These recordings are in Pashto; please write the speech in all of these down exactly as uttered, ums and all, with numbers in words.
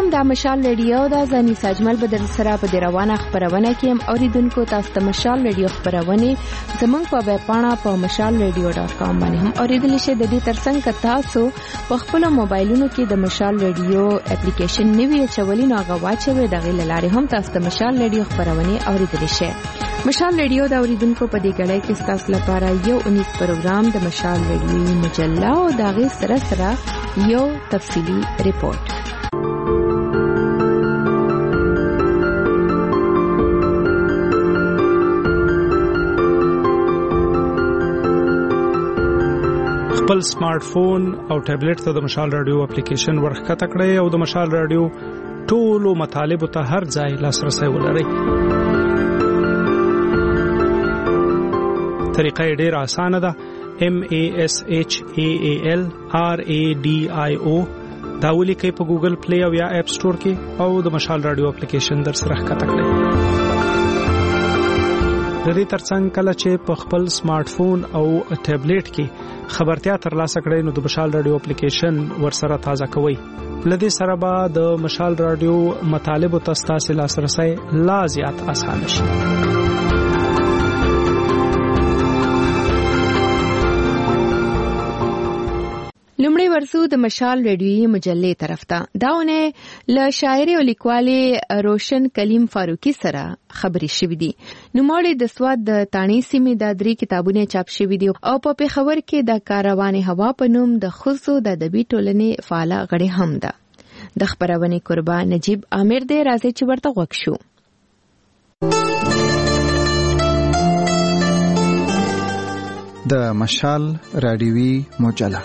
دا مشال رادیو دا ځاني ساجمل بدر سره په روانه خبرونه کې هم اوریدونکو تاسو ته مشال رادیو خبرونه زمونږ په ویب پاڼه په مشال رادیو ډاټ کام باندې هم اوریدل شئ. د دې ترڅنګ تاسو په خپل موبایلونو کې د مشال رادیو اپلیکیشن نوی چولې نو هغه واچوي د غیل لارې هم تاسو ته مشال رادیو خبرونه اوریدل شئ. مشال رادیو دا اوریدونکو په دې غړې کې تاسو لپاره یو اونیس پروګرام د مشال رادیو مجله او د غي سره سره یو تفصیلی ریپورت. خپل سمارټ فون او ټابلیټ ته د مشال رادیو اپلیکیشن ورخته کړئ او د مشال رادیو ټولو مطالب ته هر ځای لاسرسي ولرئ. طریقه ډېر اسانه ده. M A S H A A L R A D I O دا ولیکئ په ګوګل پلی او یا اپ سٹور کې او د مشال رادیو اپلیکیشن در سره ښکته کړئ. د دې ترڅنګ کله چې په خپل سمارټ فون او ټابلیټ کې خبرتیا ترلاسه کړئ نو د مشال رادیو اپلیکیشن ورسره تازه کوئ. لدې سره به د مشال رادیو مطالب او تاسو لاسرسي لا زیات اسانه شي. لومړی ورسو د مشال رادیوي مجلې طرف ته. داونه له شاعر او لیکوال روشن کلیم فاروقي سره خبري شوې دي. نوموړي د سواد د تانی سیمې د درې کتابونه چاپ شوې دي او په پیښور کې د کاروان هوا په نوم د خصو د ادبي ټولنې فعال غړي هم ده. د خبرونه قربان نجیب عامر دې راځي چې ورته وښ شو. د مشال رادیوي مجله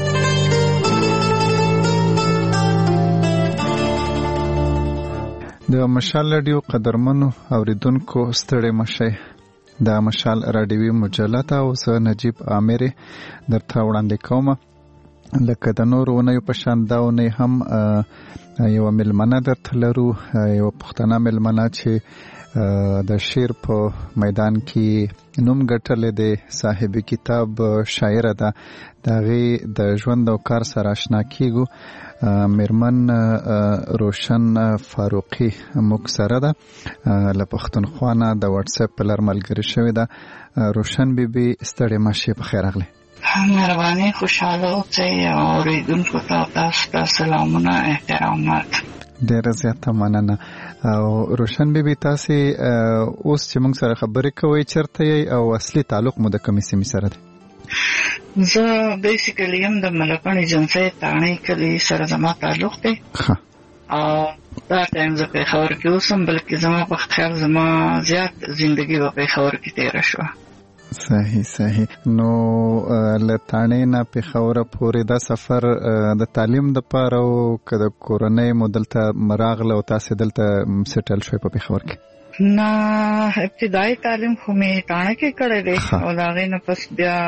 د مشال رادیو قدرمنو اوریدونکو ستړي مشه. د مشال رادیوي مجله ته اوس نجیب عامر درته وړاندې کوم. لکه د نور ونې په شان داونه هم یو ملمنه درته لرو، یو پښتنه ملمنه چې د شعر په میدان کې نوم ګټلې ده. صاحب کتاب شاعر ده. دغه د ژوند او کار سره آشنا کیږو. میرمن روشن فاروقي موږ سره ده له پښتونخوا نه د واتس اپ پر ملګری شوې ده. روشن بیبي ستړي مشه په خیر اغله. مهرباني، خوشاله اوسئ او اوریدونکو ته تاسو سلامونه احترامات. ډیره زیاته مننه. او روشن بیبي تاسو اوس چې موږ سره خبرې کوي چرته او اصلي تعلق مو د کومې سیمې سره دی؟ زه بیسیکلی هم د ملکانی جنسي تانی کلی سره زما تعلق دی. ښه. او دا ټایم زه پېښور کې اوسم، بلکې زما په خیال زما زیات ژوندۍ په پېښور کې تېره شوه. صحیح صحیح. نو لټانې نه پېښور پورې دا سفر د تعلیم د پاره او کده کورنۍ مدلته مراغله او تاسو دلته سټل شوي په پېښور کې؟ نه، ابتدایي تعلیم خو مې ټانه کې کړی دی او د هغې نه پس بیا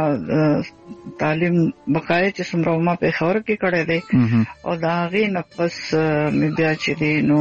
تعلیم بقایي چې څومره ما پېښور کې کړی دی او د هغې نه پس مې بیا چې دی نو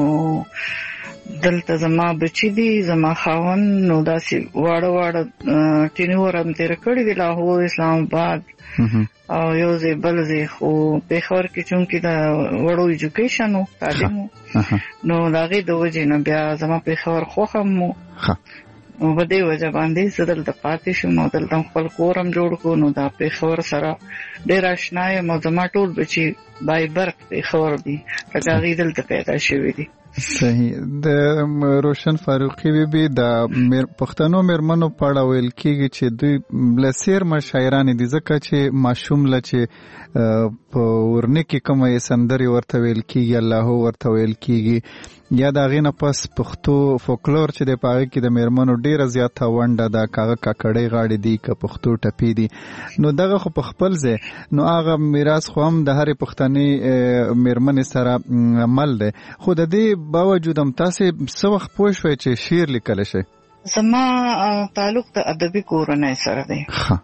دلته زما بچی دي، زما خاوند نو داسې واړه واړه ټینور هم تېره کړي دي، لاهور، اسلام آباد او یو ځای بل ځای. خو پېښور کې چونکې د وړو ایجوکیشن و تعلیم و نو د هغې د وجې نه بیا زما پېښور خوښ هم و. نو په دې وجه باندې زه دلته پاتې شوم او دلته خپل کور هم جوړ کړو. نو دا پېښور سره ډېر اشنا یم او زما ټول بچي بای برخ پېښور دي، لکه هغې دلته پیدا شوي دي. صحیح. د روشن فاروقي بیبي د پښتنو میرمنو په اړه ویل کېږي چې دوی لسیر مشاعرانې دي، ځکه چې ماشوم له چې په ورنه کې کومه سندرې ورته ویل کېږي، الله ورته ویل کېږي، یا د هغې نه پس پښتو فولکلور چې دی په هغې کې د میرمنو ډېره زیاته ونډه ده، که هغه کاکړۍ غاړې دي که پښتو ټپې دي. نو دغه خو په خپل ځای نو هغه میراث خو هم د هرې پښتنې میرمنې سره عمل دی. خو د دې باوجود هم تاسې څه وخت پوه شوئ چې شعر لیکلی شئ؟ زما تعلق د ادبي کورنۍ سره دی.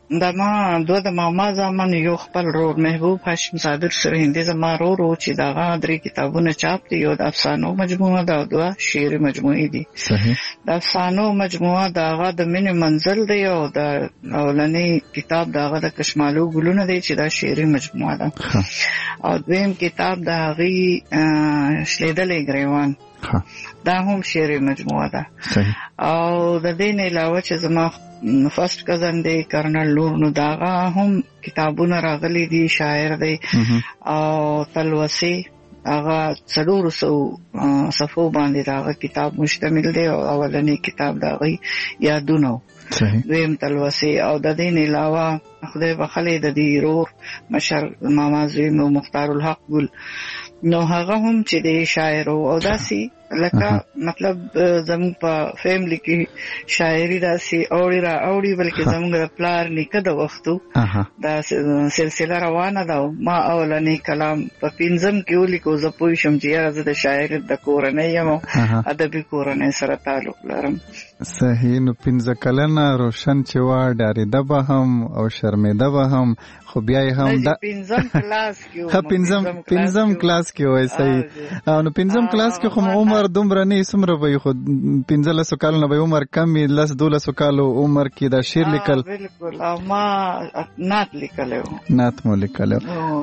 د ما دوه د ماما زامن یو خپل رور محبوب هاشم صادق سره هندي زما رور او چې دغه درې کتابونه چاپ دي، یو د افسانو مجموعه ده او دوه شعري مجموعې دي. صحیح. د افسانو مجموعه دغه د مینې منزل دی او د اولنی کتاب دغه د کشمالو ګلونه دی چې دا شعري مجموعه ده. او دویم کتاب د هغې شلیدلې ګریوان دا هم شعري مجموعه ده. صحیح. او د دې نه علاوه چې زما فرست کزن دی کرنل نور نو داغه هم کتابونه راغلي دي، شاعر دی. او تلوسي هغه څلور سو صفحو باندې داغه کتاب مشتمل دی او اولنی کتاب داغه یادونه. دویم تلوسي. او د دې نه علاوه خدای بخلې د دې رور مشر ماما زوی نو مختار الحق ګل نو هغه هم چې دی شاعر او داسي لکه مطلب زموږ په فیملی کې شاعري داسي اوړي را اوړي بلکې زموږ د پلار نیکه د وختو دا سلسله روانه ده. ما اولنی کلام په پنځم کې ولیکو، زه پوه شم چې زه د شاعر د کورنۍ یم او ادبي کورنۍ سره تعلق لرم. صحیح. نو پنځه کلنه روشن چې وا ډارېده به هم او شرمېده به هم، خو بیا یې هم دا پنځم کلاس کې ها پنځم پنځم کلاس کې وای. صحیح. نو پنځم کلاس کې خو عمر دومره نه سمره وي، خو پنځلسو کالو نه به عمر کم وي، لس دولسو کالو عمر کې دا شعر لیکل. بالکل. او ما نعت لیکلی و. نعت مو لیکلی و.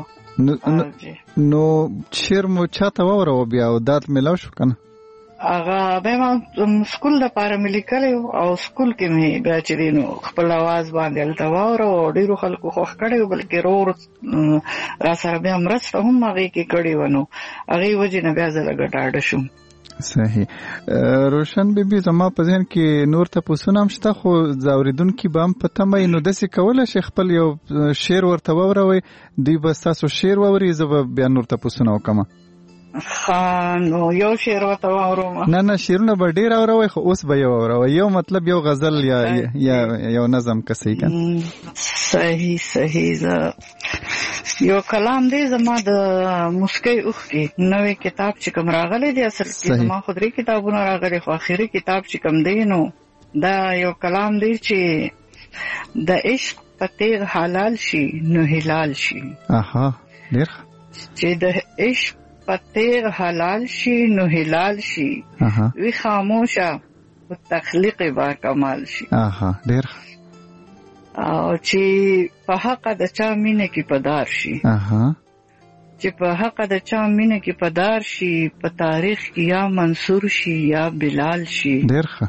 نو شعر مو چاته واوره بیا او دات میلاو شو که نه؟ هغه بیا ما سکول دپاره مې لیکلی او سکول کې مې بیا چې دی نو خپل اواز باندې هلته واوره او ډېرو خلکو خوښ کړی و، بلکې رور را سره بیا مرسته هم هغې کې کړې وه. نو هغې وجې نه بیا زه لږه ډاډه شوم. صحیح. روشن بیبي زما په ذهن کې نور تپوسونه هم شته، خو اورېدونکي به هم په تمه وي، نو داسې کولی شي خپل یو شعر ورته واوروئ، دوی به ستاسو شعر واوري، زه به بیا نور تپوسونه وکړم. ښه، نو یو شعر ورته واوروم؟ نه نه، شعرونه به ډېر اوروئ، خو اوس به یو اوروئ، یو مطلب یو غزل یا یا یو نظم که صحیح که. صحیح صحیح. زه یو کلام دی زما د مسکی اوښکې نوی کتاب چې کوم راغلی دی، اصل کې زما خو درې کتابونه راغلي، خو آخري کتاب چې کوم دی نو دا یو کلام دی چې د عشق په تیغ حلال شي نو هلال شي. اها ډېر چې د عشق په تیغ حلال شي نو هلال شي، وی خاموشه په تخلیق با کمال شي. اها ډېر. او چې په حق د چا مینه کې پدار شي. اها. چې په حق د چا مینه کې پدار شي، په تاریخ کې یا منصور شي یا بلال شي. ډېر ښه.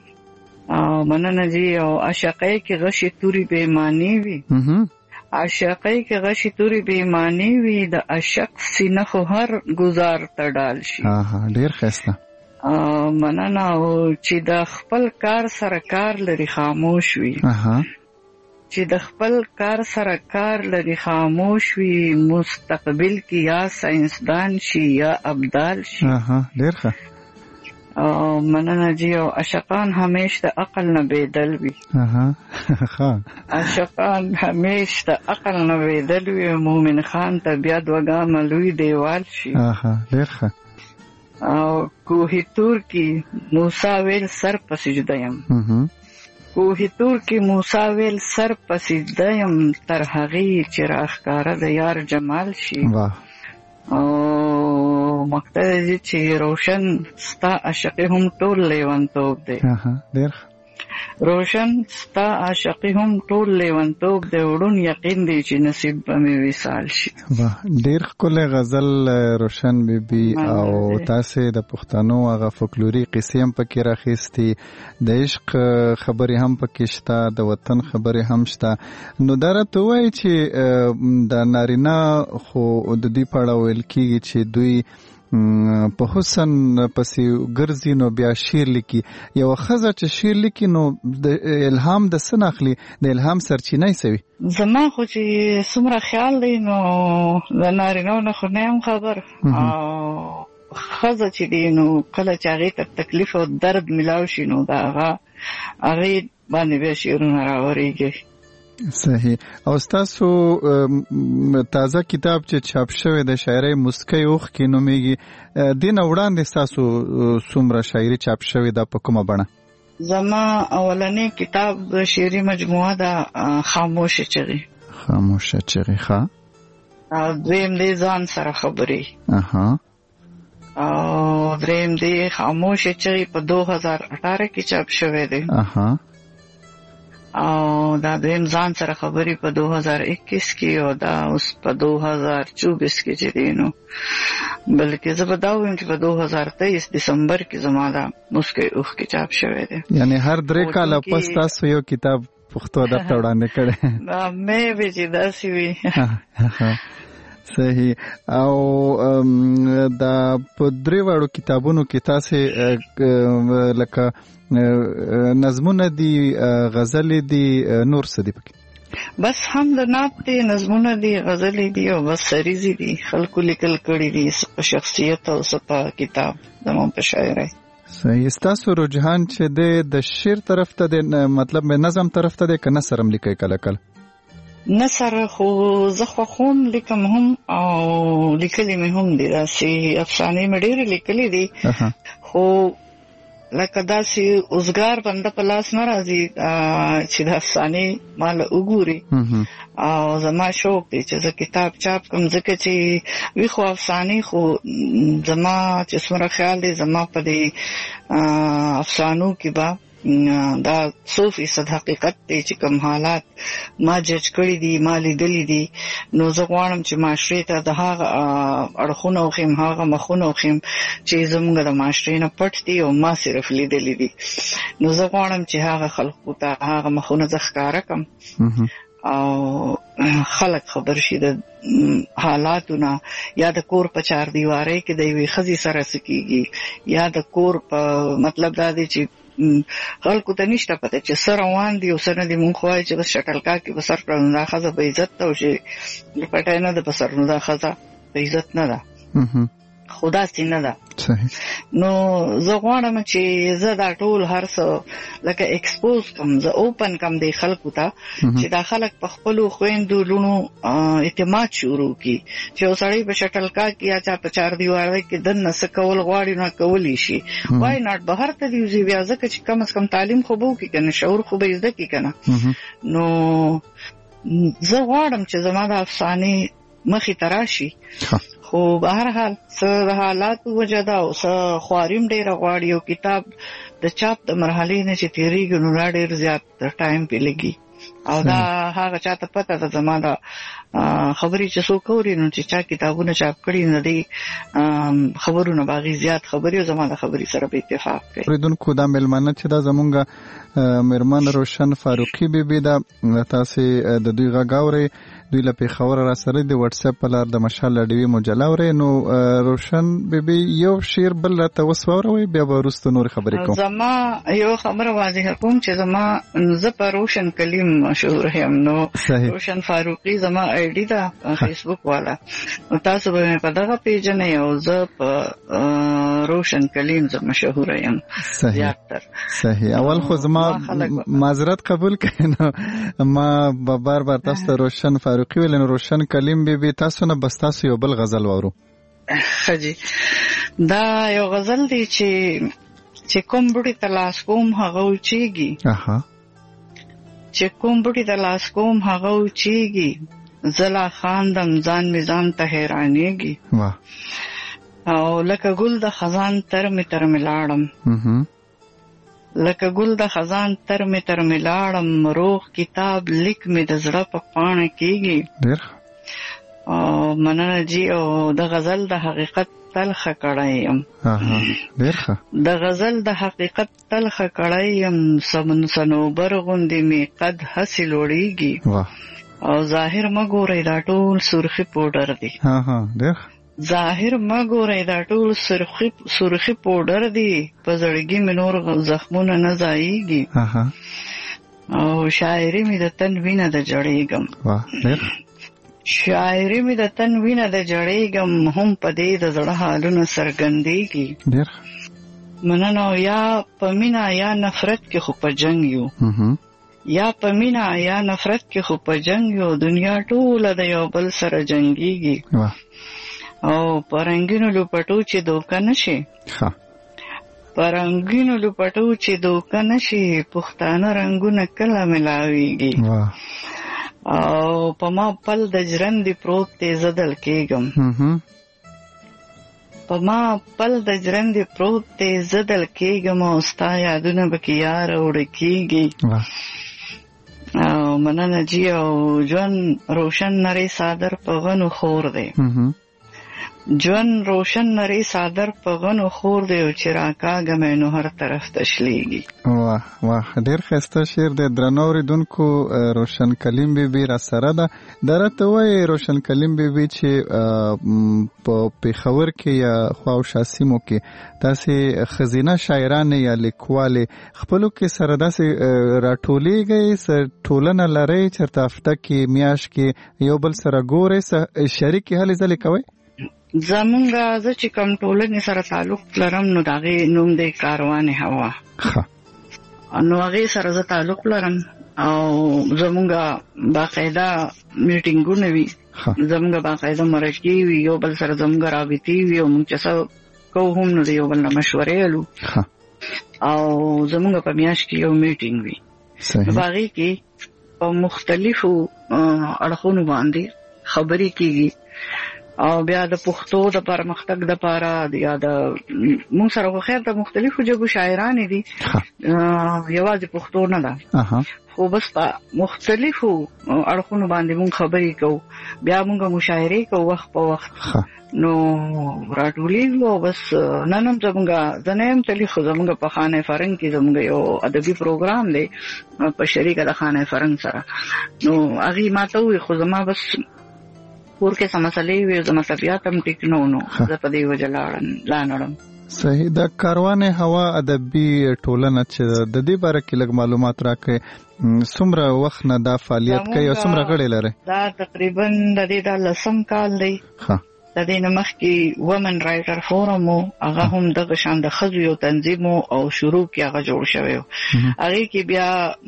او مننه جی. او عاشقۍ کې غشي توري بې معنی وي. عاشقۍ کې غشي توري بې معنی وي، د عاشق سینه خو هر گزار ته ډال شي. اها ډېر ښایسته. مننه. او چې د خپل کار سره کار لري خاموش وي. اها. چې د خپل کار سره کار لري خاموش وي، مستقبل کې یا ساینسدان شي یا ابدال شي. اها ډېر ښه. او مننه جی. او عاشقان همیش د عقل نه بیدل وي. اها ښه. عاشقان همیش د عقل نه بیدل وي، مومن خان ته بیا دوه ګامه لوی دیوال شي. اها ډېر ښه. او کوهی تور کې موسی ویل سر په سجده یم. کوهی تور کې موسی ویل سر په سجده یم، تر هغې چې راښکاره د یار جمال شي. او مقصد دی چې روشن ستا عاشقي هم ټول لیونتوب دی. ډېر روشن ستا عاشقي هم ټول لیونتوب دی، وړون یقین دی چې نصیب به مې وصال شي. ډېر ښکلی غزل روشن بیبي. او تاسې د پښتنو هغه فولکلوري قصې هم پکې راخیستې، د عشق خبرې هم پکې شته، د وطن خبرې هم شته. نو دا راته ووایي چې د نارینه خو د دوی په اړه ویل کېږي چې دوی په حسن پسې ګرځي نو بیا شعر لیکي. یوه ښځه چې شعر لیکي نو د الهام د څه نه اخلي؟ د الهام سرچینه یې څه وي؟ زما خو چې څومره خیال دی نو د نارینهو نه خو نه یم خبر. او ښځه چې دی نو کله چې هغې ته تکلیف او درد میلاو شي نو د هغه هغې باندې بیا شعرونه راورېږي. صحیح. او ستاسو تازه کتاب چې چاپ شوی د شاعرۍ مسکی اوښکې نومیږي، دې نه وړاندې ستاسو څومره شاعري چاپ شوې ده، په کومه بڼه؟ زما اولنی کتاب شعري مجموعه ده خاموش چغې. خاموش چغې ښه. او دویم دی ځان سره خبرې. اها. او دریم دی خاموش چغې په دو هزار اٹھارہ کې چاپ شوی دی. اها. او دا دویم ځان سره خبرې په دو هزار اکیس کې او دا اوس په دو هزار چوبیس کې چې دی نو بلکې زه به دا وایم چې په دو هزار تیئیس دسمبر کې زما دا مسکۍ اوښ کې چاپ شوی دی. یعنی هر درې کاله پس تاسو یو کتاب پښتو ادب ته وړاندې کړی. مې به چې داسې وي. صحیح. او دا په درې واړو کتابونو کې تاسو لکه نظمونه دي، غزلې دي، نور څه دي پکې؟ بس هم د نعت دي، نظمونه دي، غزلې دي او بس سریزي دي. خلکو لیکل کړي دي په شخصیت او په کتاب زموږ په شاعرۍ. صحیح. ستاسو رجحان چې د شعر طرف ته دی، مطلب نظم طرف ته دی که نثر هم لیکئ کله کله؟ نثر خو زه خوښوم، لیکم هم او لیکلي مې هم دي. داسې افسانې مې ډېرې لیکلي دي خو لکه داسې اوزګار بنده په لاس نه راځي چې د افسانې مال وګوري. او زما شوق دی چې زه کتاب چاپ کوم، ځکه چې وی خو افسانې خو زما چې څومره خیال دی زما په دې افسانو کې به دا څو فیصد حقیقت دی چې کوم حالات ما جج کړي دي، ما لیدلي دي. نو زه غواړم چې معاشرې ته د هغه اړخونه وښیم، هغه مخونه وښیم چې زموږ د معاشرې نه پټ دي او ما صرف لیدلي دي. نو زه غواړم چې هغه خلکو ته هغه مخونه زه ښکاره کړم او خلک خبر شي د حالاتونه، یا د کور په چار دیوارۍ کې د یوې ښځې سره څه کېږي، یا د کور په مطلب دا دی چې خلکو ته نشته پته چې سر روان دي او سر نه دي. مونږ خو وایو چې بس شټلکاک کې به سر کړو نو دا ښځه په عزت ته وشي، لپټی نه ده په سر نو دا ښځه په عزت نه ده، خو داسې نه ده. نو زه غواړم چې زه دا ټول هر څه لکه ایکسپوز کم، زه اوپن کم دی خلکو ته چې دا خلک په خپلو خویندو لونو اعتماد شروع کړي چې یو سړی په شټلکاک کې یا چا په چار دیوارۍ کې دننه څه کول غواړي نو کولی شي. وای ناټ بهر ته دې وځي بیا، ځکه چې کم از کم تعلیم خو به وکړي که نه، شعور خو به زده کړي که نه. نو زه غواړم چې زما د افسانې مخې ته راشي، خو به هر حال څه د حالاتو وجه ده او څه خواریم ډېره غواړي. یو کتاب د چاپ د مرحلې نه چې تېرېږي نو دا ډېر زیات ټایم پې لګي او دا هغه چاته پته ده زما د خبرې چې څوک اوري نو چې چا کتابونه چاپ کړي نو د خبرونه باغې زیات خبرې او زما د خبرې سره به اتفاق کوي. اوریدونکو دا مېلمانه چې دا زمونږ مېرمن روشن فاروقي بیبي ده، تاسې د دوی غږ اورئ، دوی له پېښوره را سره د وټس اپ په لار د مشال راډیوي مجله اورئ. نو روشن بیبي یو شعر بل راته اوس واوروئ، بیا به وروسته نورې خبرې کوم. زما یو خبره واضحه کوم چې زما زه په روشن کلیم مشهور یم، نو روشن فاروقي زما آی ډي ده فیسبوک والا، نو تاسو به مې په دغه پیژنئ او زه په روشن کلیم زه مشهور یم زیاتر. صحیح. اول خو زما معذرت قبول کړئ، نو ما به بار بار تاسو ته روشن فاروقي ویل، نو روشن کلیم بیبي تاسو نه بس تاسو یو بل غزل واورو. ښه جي، دا یو غزل دی چې چې کوم بوټي ته لاس کوم هغه وچیږي، چې کوم بوټي ته لاس کوم هغه وچیږي، زلا خاندم ځان می ځان ته حیرانېږي، او لکه ګل د خزان تر می تر می لاړم، لکه ګل د خزان تر می تر می لاړم، روغ کتاب لیک می د زړه په پاڼه کېږي. او مننه جی. او د غزل د حقیقت تلخه کړی یم، د غزل د حقیقت تلخه کړی یم، صنوبر غوندې می قد هسې لوړیږي، او ظاهر مه ګورئ دا ټول سرخي پوډر دی، ظاهر مه ګورئ دا ټول سرخي سرخي پوډر دی، په زړګي مې نور زخمونه نه ځایږي، او شاعري مې د تن وینه د جړېږم، شاعري مې د تن وینه د جړېږم، هم په دې د زړه حالونه څرګندېږي. مننه. یا په مینه یا نفرت کې خو په جنګ یو، یا په مینه یا نفرت کې خو په جنګ یو، دنیا ټوله د یو بل سره جنګېږي، او په رنګینو لوپټو چې دوکه نشي، پرنګینو لپټو چې دوکه نشي پښتانه رنگونه کله ملاويږي او په ما پل د ژرندې پروت ته زدل کېږم په ما پل د ژرندې پروت ته زدل کېږم او ستا یادونه به کې یار وړ کېږي او مننه جی او ژوند روشن نری صادر په غنو خور دی ژوند روشن نری صادر په غنو خور دی او چې راکاږه مې نو هر طرف تشلیږي. واه واه ډېر ښایسته شعر دی. درنو اورېدونکو روشن کلیم بیبي را سره ده. دا راته وایي روشن کلیم بیبي چې په پېښور کې یا خواوشا سیمو کې داسې ښځینه شاعرانې یا لیکوالې خپلو کې سره داسې راټولېږئ ټولنه لرئ چېرته هفته کې میاشت کې یو بل سره ګورئ شریکې هلې ځلې کوئ؟ زمونږه زه چې کوم ټولنې سره تعلق لرم نو د هغې نوم دی کاروان هوا. نو هغې سره زه تعلق لرم او زمونږه باقاعده میټینګونه وي زمونږه باقاعده مرکې وي یو بل سره زمونږه رابطې وي او موږ چې څه کوو هم نو د یو بل نه مشورې الو او زمونږه په میاشت کې یو میټینګ وي نو په هغې کې په مختلفو اړخونو باندې خبرې کېږي او بیا د پښتو د پرمختګ د پاره یا د موږ سره خو خیر د مختلفو ژبو شاعران دي یوازې پښتو نه ده خو بس په مختلفو اړخونو باندې موږ خبرې کوو بیا موږ مشاعرې کوو وخت په وخت نو راټولېږو بس نن هم زموږ زه نه یم تللی خو زموږ په خانه فرنګ کې زموږ یو ادبي پروګرام دی په شریکه د خانه فرنګ سره نو هغې ما ته وویل خو زما بس کور کې څه مسلې وي زما طبیعت هم ټیک نه و نو زه په دې وجه لاړم. صحیح. د کاروان هوا ادبي ټولنه چې د دې باره کې لږ معلومات راکړئ څومره وخت نه دا فعالیت کوي او څومره غړي لري؟ دا تقریبا د دې دا لسم کال دی. د دې نه مخکې ومن رایټر فورم و هغه هم دغه شان د ښځو یو تنظیم او شروع کې هغه جوړ شوی و هغې کې بیا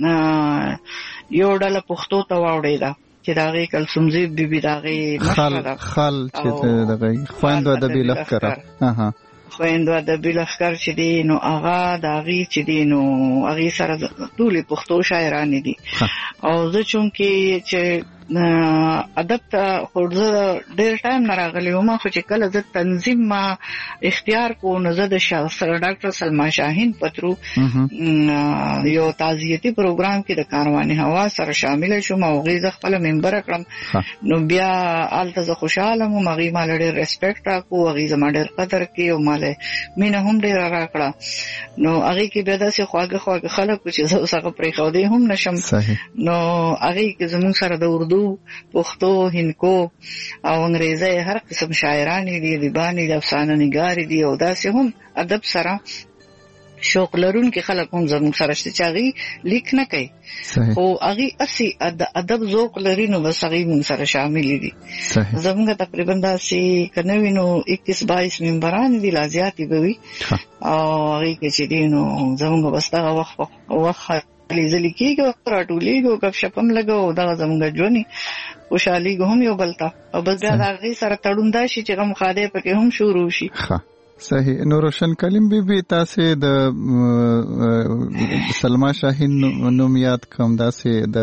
یو ډله پښتو ته واوړېده چې د هغې کلسومزی بیبي د هغې مشره ده خال چې دغه خویندو ادبي لښکر خویندو ادبي لښکر چې دی نو هغه د هغې چې دی نو هغې سره ټولې پښتو شاعرانې دي او زه چونکې چې ادب ته خو زه ډېر ټایم نه راغلی وم خو چې کله زه تنظیم ما اختیار کو نو زه د ډاکټر سلما شاهین په ترو یو تعزیتي پروګرام کې د کاروان هوا سره شامله شوم او هغې زه خپله ممبره کړم نو بیا هلته زه خوشحاله وم هغې ما له ډېر ریسپیکټ راکړو هغې زما ډېر قدر کوي او ما له مینه هم ډېره راکړه نو هغې کې بیا داسې خواږه خواږه خلک وو چې زه اوس هغه پرېښودی هم نشم نو هغې کې زموږ سره د اردو پښتو هندکو او انګریزي هر قسم شاعرانې دي ادیبانې دي افسانه نګارې دي او داسې هم ادب سره شوق لرونکي خلک هم زموږ سره شته چې هغې لیک نه کوي خو هغې هسې د ادب ذوق لري نو بس هغې موږ سره شاملې دي زموږ تقریبا داسې که نه وي نو اکیس بایس ممبران دي لا زیاتې به وي او هغې کې چې دي نو زموږ بس دغه وخت وخت لیزلی کېږو راټولېږو ګپ شپ هم لګو دغه زموږ ژوند خوشحالېږو هم یو بل ته او بس بیا د هغې سره تړون دا شي چې غم ښادۍ پکې هم شروع شي. صحیح. نو روشن کلیم بیبي تاسې د سلما شاهین نوم یاد کوم داسې د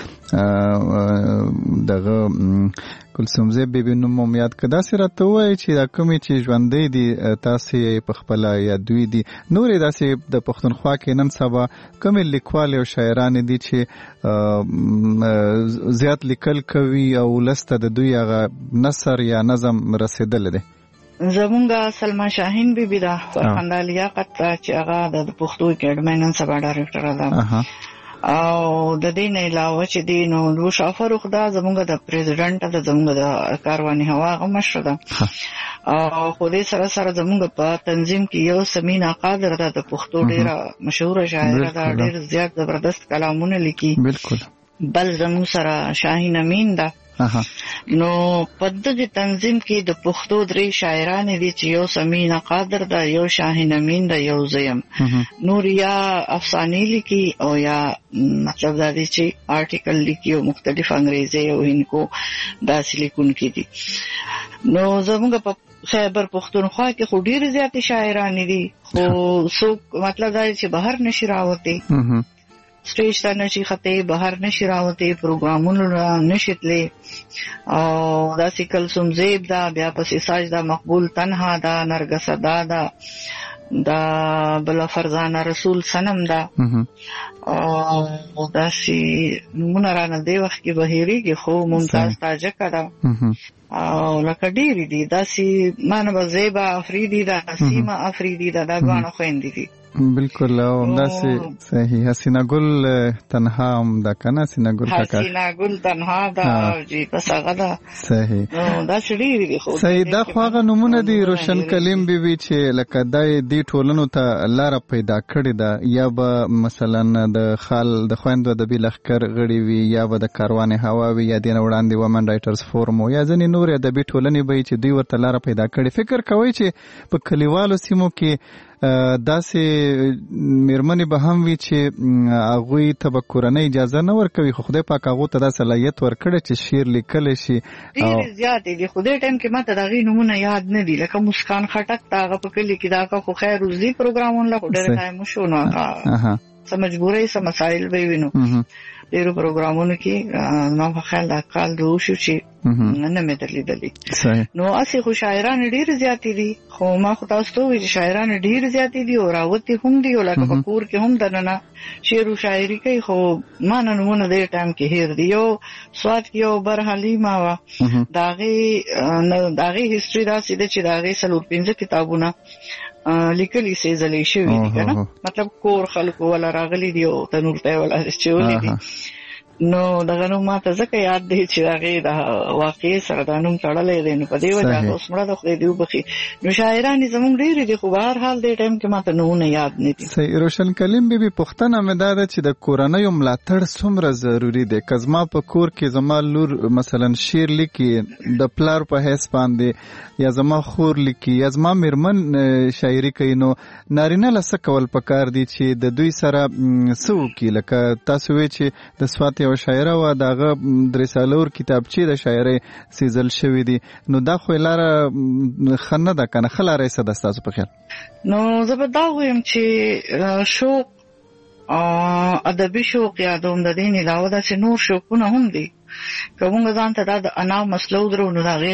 دغه کلثومزی بیبي نوم هم یاد که داسې راته ووایي چې دا کومې چې ژوندی دي تاسې په خپله یا دوی دي نورې داسې د پښتونخوا کې نن سبا کومې لیکوالې او شاعرانې دي چې زیات لیکل کوي او ولس ته د دوی هغه نثر یا نظم رسېدلی دی؟ زمونږ سلما شاهین بیبي ده فرخنده لیاقت چې هغه د پښتو اکیډمۍ نن سبا ډایرکټره ده او د دې نه علاوه چې دی نو لوشا فاروق دا زمونږ د پریزیډنټ د زمونږ د کاروان هوا هغه مشره ده او خو دې سره سره زمونږ په تنظیم کې یو سمینا قادر ده د پښتو ډېره مشهوره شاعره ده ډېر زیات زبردست کلامونه لیکي بالکل بل زمونږ سره شاهین امین ده نو په دغه تنظیم کې د پښتو درې شاعران دي چې یو سمینا قادر ده یو شاهین امین ده یو زیم نور یا افسانې لیکي او یا مطلب دا دی چې آرټیکل لیکي او مختلف انګریزي او هندکو داسې لیکونکي دي نو زموږ په خیبر پختونخوا کې خو ډېر زیاتې شاعرانې دي خو څوک مطلب دا چې بهر نشي راوته سټیج ته نشي خطه بهر نشي راوته پروګرامونو نشي تلې او دا سیکل سوم زیب دا بیا پسې ساجدا مقبول تنها دا نرګس دا دا دا بل فرزانه رسول سنم دا او دا سی مونرانه دی وخت کې بهيري کې خو ممتاز تاجک دا او لکه ډېری دي دا سی مانو زیبا افریدي دا سیما افریدي دا دا غواړو خويندې دي بالکل او همداسې صحیح حسینه ګل تنها هم دا کنه حسینه ګل کاکا حسینه ګل تنها دا جی پس هغه دا صحیح دا شډيري دي خو صحیح دا خو هغه نمونه دي روشن کلیم بیبي چې لکه دای دی ټولنو ته لار پیدا کړی دا یا به مثلا د خال د خويندو د بلخکر غړي وي یا به د کاروان هوا وي یا دین وړاندې ومن رائټرز فورم یا ځنې نور د بي ټولنې به چې دوی ورته لار پیدا کړی فکر کوي چې په کلیوالو سیمو کې داسې میرمنې به هم وي چې هغوی ته به کورنۍ اجازه نه ورکوي خو خدای پاک هغو ته دا صلاحیت ورکړی چې شعر لیکلی شي ډېرې زیاتې دي خو دې ټایم کې ماته د هغې نومونه یاد نه دي لکه مسکان خټک ته هغه په کلي کې دا که خو خیر روزي پروګرامونه خو ډېر ټایم وشو نو هغه څه مجبورۍ څه مسایل به وي نو ډېرو پروګرامونو کې ما په خیال دا کال روشو چې نه مې درلیدلې نو اسی خو شاعران ډېر زیاتې دي خو ما خو تاسو ته وایي چې شاعران ډېر زیاتې دي او راوتي هم دي او لکه په کور کې هم دننه شعر او شاعري کوي خو ما نه نمونه دې ټایم کې هیر دی یو سواد کې یو برحالي ما وا داغه داغه هیستوري دا سیده چې داغه سلور پنځه کتابونه لیکلي سي زلي شوی دي کنه مطلب کور خلکو ولا راغلي دي او تنور ته ولا چولې دي نو دغه نو ماته ځکه یاد دی چې هغه د واقع سره د نوم تړلې دي نو په دې وجه اوس مړه د خدای دی وبخي نو شاعران زموږ ډېر دي خو بهر حال دې ټایم کې ماته نو نه یاد نه دي صحیح روشن کلیم بیبي پښتنه مې دا ده چې د کورنۍ ملاتړ څومره ضروری دی که زما په کور کې زما لور مثلا شعر لیکي د پلار په حیث باندې یا زما خور لیکي یا زما میرمن شاعري کوي نو نارینه له څه کول پکار دي چې د دوی سره څه وکړي لکه تاسو وایئ چې د سوات یو شاعره وه د هغه درې سالور کتابچې د شاعرۍ سیزل شوي دي نو دا خو یې لاره ښه نه ده که نه ښه لاره یې څه ده ستاسو په خیال نو زه به دا ووایم چې شوق ادبي شوق یا د دې نه علاوه داسې نور شوقونه هم دي که موږ ځان ته دا د انا مسله ودرو نو د هغې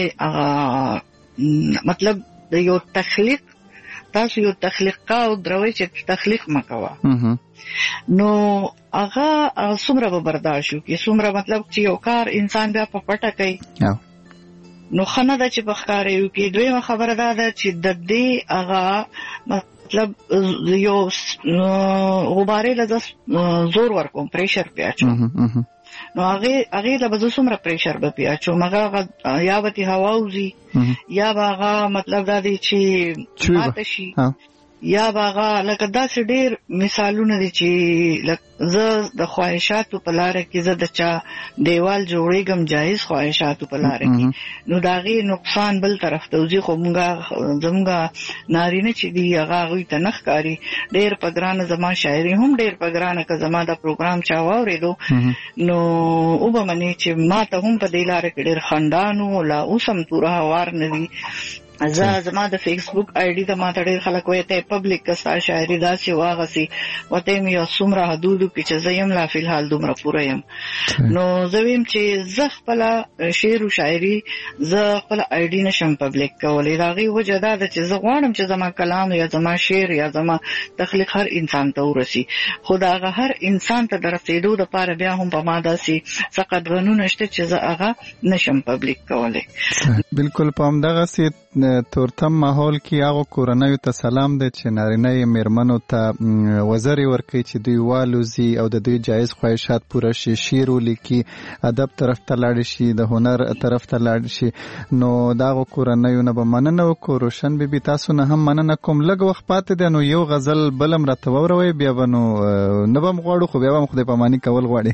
مطلب د یو تخلیق تاسو یو تخلیق کاو دروي چې تخلیق مکوه نو هغه څومره به برداشت وکړي څومره مطلب چې یو کار انسان بیا په پټه کوي نو خنه ده چې په ښکاره یو کې دویمه خبره دا ده چې د دې هغه مطلب یو غبارې له زور ورکوم پریشر پې اچوم نو هغه هغه له بزو څومره پریشر به پیا چې مګه یا به هوا وزي یا به مطلب دا دی چې ماته شي یا باغه لکه داسې ډېر مثالونه دي چې زه د خواهشاتو په لاره کې زه د چا دیوال جوړېږم جایز خواهشاتو په لاره کې نو د هغې نقصان بل طرف ته وځي خو مونږه زمونږ نارینه چې دي هغه هغوی ته نه ښکاري ډېر په ګرانه زما شاعري هم ډېر په ګرانه که زما دا پروګرام چا واورېدو نو وبه منې چې ما ته هم په دې لاره کې ډېر خندان وو لا اوس هم توره هوار نه دي زه زما د فیسبوک آی ډي ته ماته ډېر خلک وایي ته پبلیک که ستا شاعري داسې واغسي وته مې یو څومره حدودو کې چې زه یم لا فلحال دومره پوره یم نو زه ویم چې زه خپله شعر و شاعري زه خپله آی ډي نشم پبلیک کولی د هغې وجه دا ده چې زه غواړم چې زما کلام یا زما شعر یا زما تخلیق هر انسان ته ورسي خو د هغه هر انسان ته د رسېدو دپاره بیا هم په ما داسې څه قدغنونه شته چې زه هغه نشم پبلیک کولی بالکل په همدغسې تورتم ماحول کې هغه کورنیو ته سلام دی چې نارینه یې میرمنو ته وزرې ورکوي چې دوی والوزي او د دوی جایز خواهشات پوره شي شعر ولیکي ادب طرف ته لاړ شي د هنر طرف ته لاړ شي نو د هغو کورنیو نه به مننه وکړو روشن بیبي تاسو نه هم مننه کوم لږ وخت پاتې دی نو یو غزل بل هم راته واوروئ بیا به نو نه به م غواړو خو بیا به م خدای پاماني کول غواړي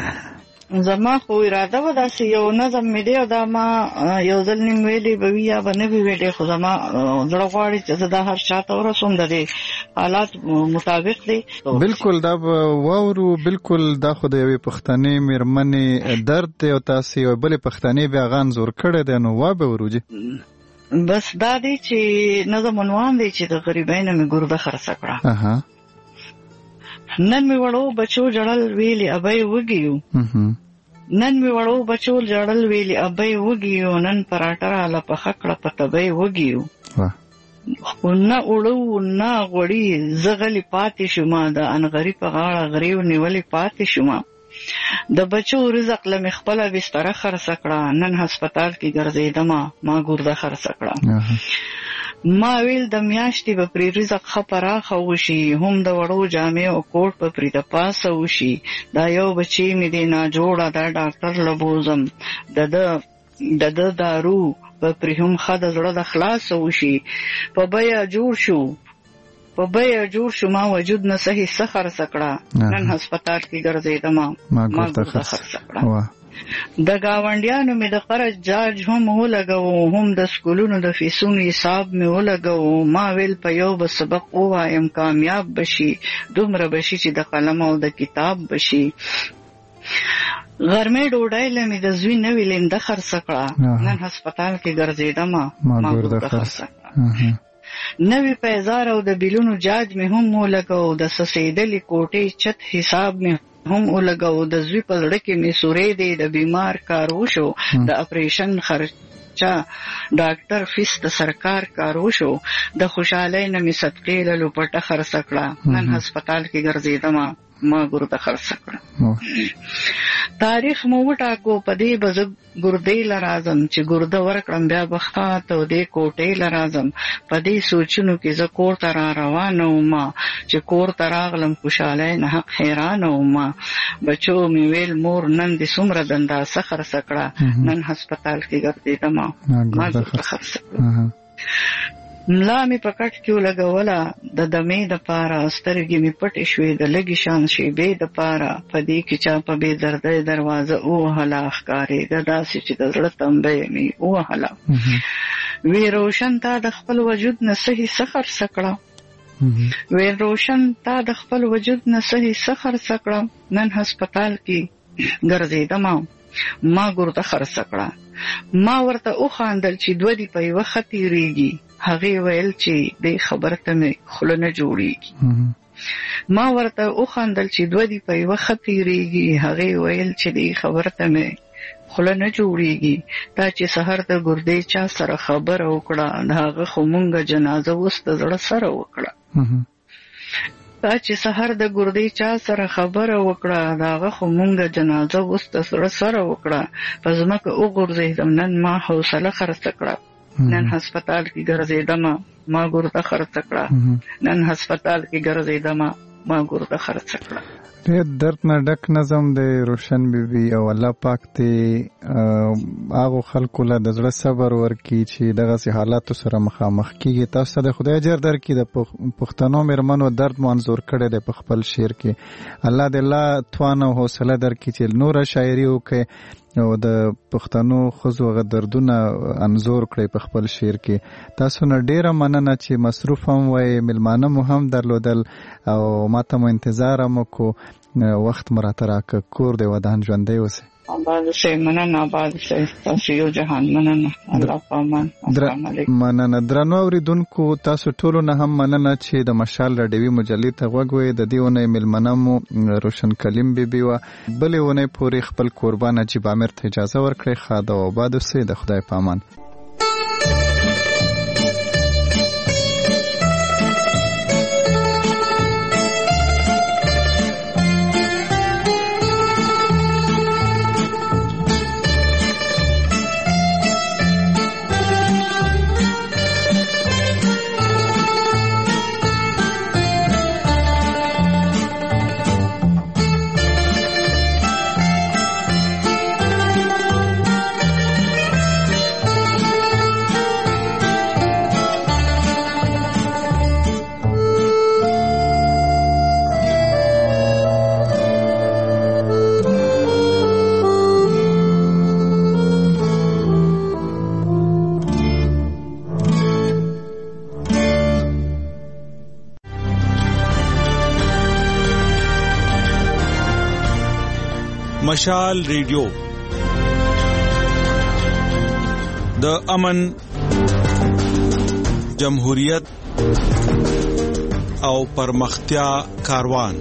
زما خو اراده و داسې یو نظم مې دی او دا ما یو ځل نیم ویلې به وي یا به نه وي ویلې خو زما زړه غواړي چې زه دا هر چا ته ورسوم د دې حالات مطابق دی بالکل دا به واورو بالکل دا خو د یوې پښتنې مېرمنې درد دی او تاسې یوې بلې پښتنې بیا غان زور کړی دی نو وا به ورو جي بس دا دی چې نظم عنوان دی چې د غریبانو می ګرده خرڅ کړه. اها نن می وړو بچو جړل ویلی ابي وګیو. نن می وړو بچو جړل ویلی ابي وګیو. نن پراټه لا په خکړه پتبي وګیو. نه وړو نه غوړی زغلی پاتې شوما د ان غریب په غاړه غریو نیولې پاتې شوما. د بچو رزق لمه خپل بستر خرڅ کړه. نن هسپتال کې ګرځیدم ما ګرده خرڅ کړه. ما ویل د میاشتې به پری رزق خپره خوشي هم د وړو جامې او کوټ په پری د پاسه وشي. دا یو بچی می دی نه جوړه دا ډاکټر لبوزم د د د دارو په پری هم خد زړه د خلاص وشي. په بیا جوړ شو په بیا جوړ شو ما وجود نه صحیح سخر سکړه. نن هسپتال کې ګرځیدم ما ګرده خرڅ کړه. د گاونډیانو می د قرض جاج هم ولګو هم د سکولونو د فیسونو حساب می ولګو. ما ویل په یو به سبق وایم کامیاب بشي دومره بشي چې د قلم او د کتاب بشي. غرمه ډوډۍ لمه د زوی نه ویلم د خرڅ کړه. نن هسپتال کې ګرځیدم ما ګرده خرڅ کړه. نوی پیزار او د بیلونو جاج می هم ولګو. د سسیدلی کوټې چت حساب می هم ولګو. د زوی په لړ کې می سورې دی د بیمار کار وشو. د اپریشن خرچا ډاکټر فیس د سرکار کار وشو. د خوشاله نه می صدقې له لپټه خرڅ کړه. نن هسپتال کې ګرځیدم ما ګرده خرڅ کړه. تاریخ مو وټاکو پدې بز ګردې لرازم چې ګرده ورکړم بیا بخات او دې کوټې لرازم. پدې سوچونو کې ز کور تر روانه ما چې کور تر اغلم خوشاله نه حق حیران او ما. بچو می ویل مور نن دې سمره دندا سخر سکړه. نن هسپتال کې ګرځیدم ما ګرده خرڅ کړه. ملا می پکټ کیو لګولا د دمې د پاره سترګې می پټې شوې د لګي شان شي به د پاره پدې کې چا په به درده دروازه او هلا ښکارې غدا چې د زړه تمبې می او هلا وی روشن تا د خپل وجود نه صحیح سخر سکړه. وی روشن تا د خپل وجود نه صحیح سخر سکړه. نن هسپتال کې ګرځیدم ما ګرده خرڅ کړه. ما ورته او خاندل چې دوی دی په وخت تیریږي. هغه ویل چې د خبر ته مې خله نه جوړیږي. ما ورته او خاندل چې دوی دی په وخت تیریږي. هغه ویل چې د خبر ته مې خله نه جوړیږي. تا چې سحر د ګردې چا سره خبر وکړه هغه خو مونږه جنازه وست زړه سره وکړه. تا چې سحر د ګردې چا سره خبر وکړه هغه خو مونږه جنازه وست زړه سره وکړه. پزما که او ګرځیدم نن ما حوصله خرڅ کړه. نن هسپتال کې ګرځیدم ما ګرده خرڅ کړه. نن هسپتال کې ګرځیدم ما ګرده خرڅ کړه. ډېر درد نه ډک نظم دی روشن بیبي او الله پاک دې هغه خلکو له د زړه صبر ورکړي چې دغسې حالاتو سره مخامخ کیږي. تاسو ته د خدای اجر درکړي. د پښتنو مېرمنو درد مو انځور کړی دی په خپل شعر کې. الله دې الله توان او حوصله درکړي چې نوره شاعري وکړي او د پښتنو ښځو هغه دردونه انځور کړئ په خپل شعر کې. تاسو نه ډېره مننه چې مصروف هم وئ میلمانه مو هم درلودل او ما ته مو انتظار هم وکړو. وخت مو راته راکړه. کور دې ودان ژوندی اوسئ. آباد شئ. مننه آباد شئ. تاسو یو جهان مننه. الله پامان. السلام علیکم. مننه درنو اوریدونکو تاسو ټولو نه هم مننه چې د مشال راډیوي مجلې ته غوږ وئ. د دې اونۍ میلمنه مو روشن کلیم بیبي وه. بلې اونۍ پورې خپل قربان نجیب عامر ته اجازه ورکړئ. ښاد او آباد اوسئ. د خدای په امان. مشال ریډیو د امن جمهوریت او پرمختیا کاروان.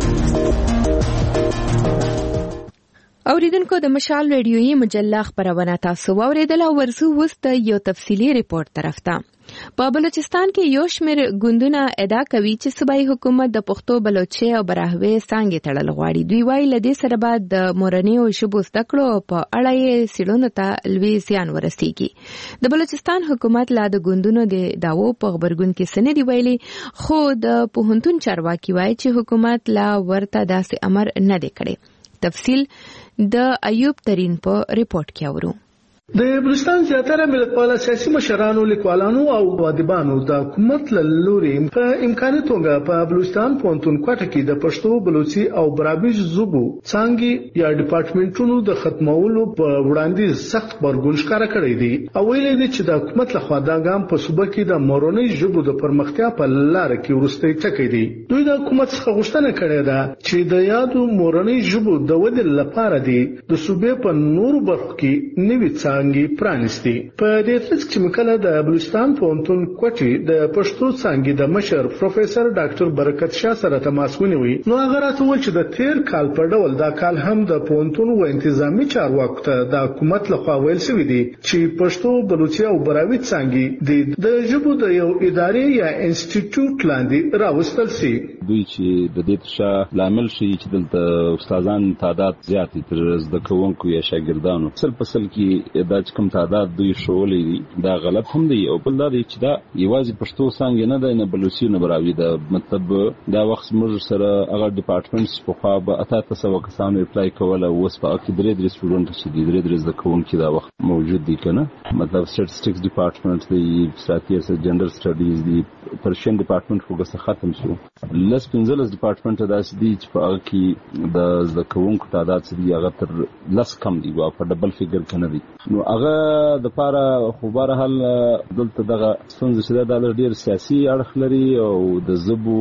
اوریدونکو د مشال ریډیویي مجله خبرونه تاسو اوریدل او ورسو وست یو تفصیلی ریپورت طرف ته. په بلوچستان کې یو شمېر ګوندونه ادعا کوي چې صوبایي حکومت د پښتو بلوچي او براهوي څانګې تړل غواړي. دوی وايي لدې سره بعد د مورنیو ژبو زده کړو په اړه یې څېړنو ته لوی زیان ورسیږي. د بلوچستان حکومت لا د ګوندونو د دعوو په خبرګون کې څه نه دي ویلي، خو د پوهنتون چارواکي وايي چې حکومت لا ورته داسې امر نه دی کړی. تفصیل د ایوب ترین په ریپورت کې اورو. د بلوچستان زیاتره ملتپاله سیاسي مشرانو، لیکوالانو او ادیبانو د حکومت له لوري په امکاني توګه په بلوچستان پوهنتون کوټه کې د پښتو، بلوچي او براهوي ژبو څانګې یا ډپارټمنټونو د ختمولو په وړاندیز سخت غبرګون ښکاره کړی دی او ویلي دی چې د حکومت لخوا دا ګام په صوبه کې د مورنۍ ژبو د پرمختیا په لاره کې وروستی ټکی دی. دوی د حکومت څخه غوښتنه کړې ده چې د یادو مورنۍ ژبو د ودې لپاره دی د صوبې په نورو برخو کې نوي څانګې پرانیستي. په دې ترڅ کې مکله د بلوچستان پوهنتون کوټې د پښتو څانګې د مشر پروفیسور ډاکټر برکت شاه سره تماس ونیوي. نو هغه راته وویل چې د تیر کال په ډول دا کال هم د پوهنتون و انتظامی چارواکو ته د حکومت لخوا ویل شوي دي چې پښتو، بلوچي او براهوي څانګې د ژبو د یو ادارې یا انسټیټیوټ لاندې راوستل شي. دوی چې د دې تشه لامل شي چې دلته استادان تعداد زیات تر زده کوونکو یا شاګردانو سل په سل کې دا چې کوم تعداد دوی شولې دي دا غلط هم دی. او بل دا دی چې دا یوازې پښتو څانګې نه ده، نه بلوچي نه براهوي ده. مطلب دا وخت موږ سره هغه ډپارټمنټس په خوا به اته تسو کسانو اپلای کوله، اوس په کې درې درې سټوډنټ چې دي درې درې زده کوونکي دا وخت موجود دي کنه. مطلب سټټسټکس ډپارټمنټ دی، سټاتیکس، جنډر سټډیز دی، پرشین ډپارټمنټ وګړه ختم شو. لس پنځلس ډپارټمنټ داسې دي چې په هغه کې د زده کوونکو تعداد څه دی هغه تر لس کم دی او په ډبل فیګر کې نه دی. نو هغه د پاره خو بهرحال دلته دغه څنګه چې دا ډېر سیاسي اړخ لري او د ژبو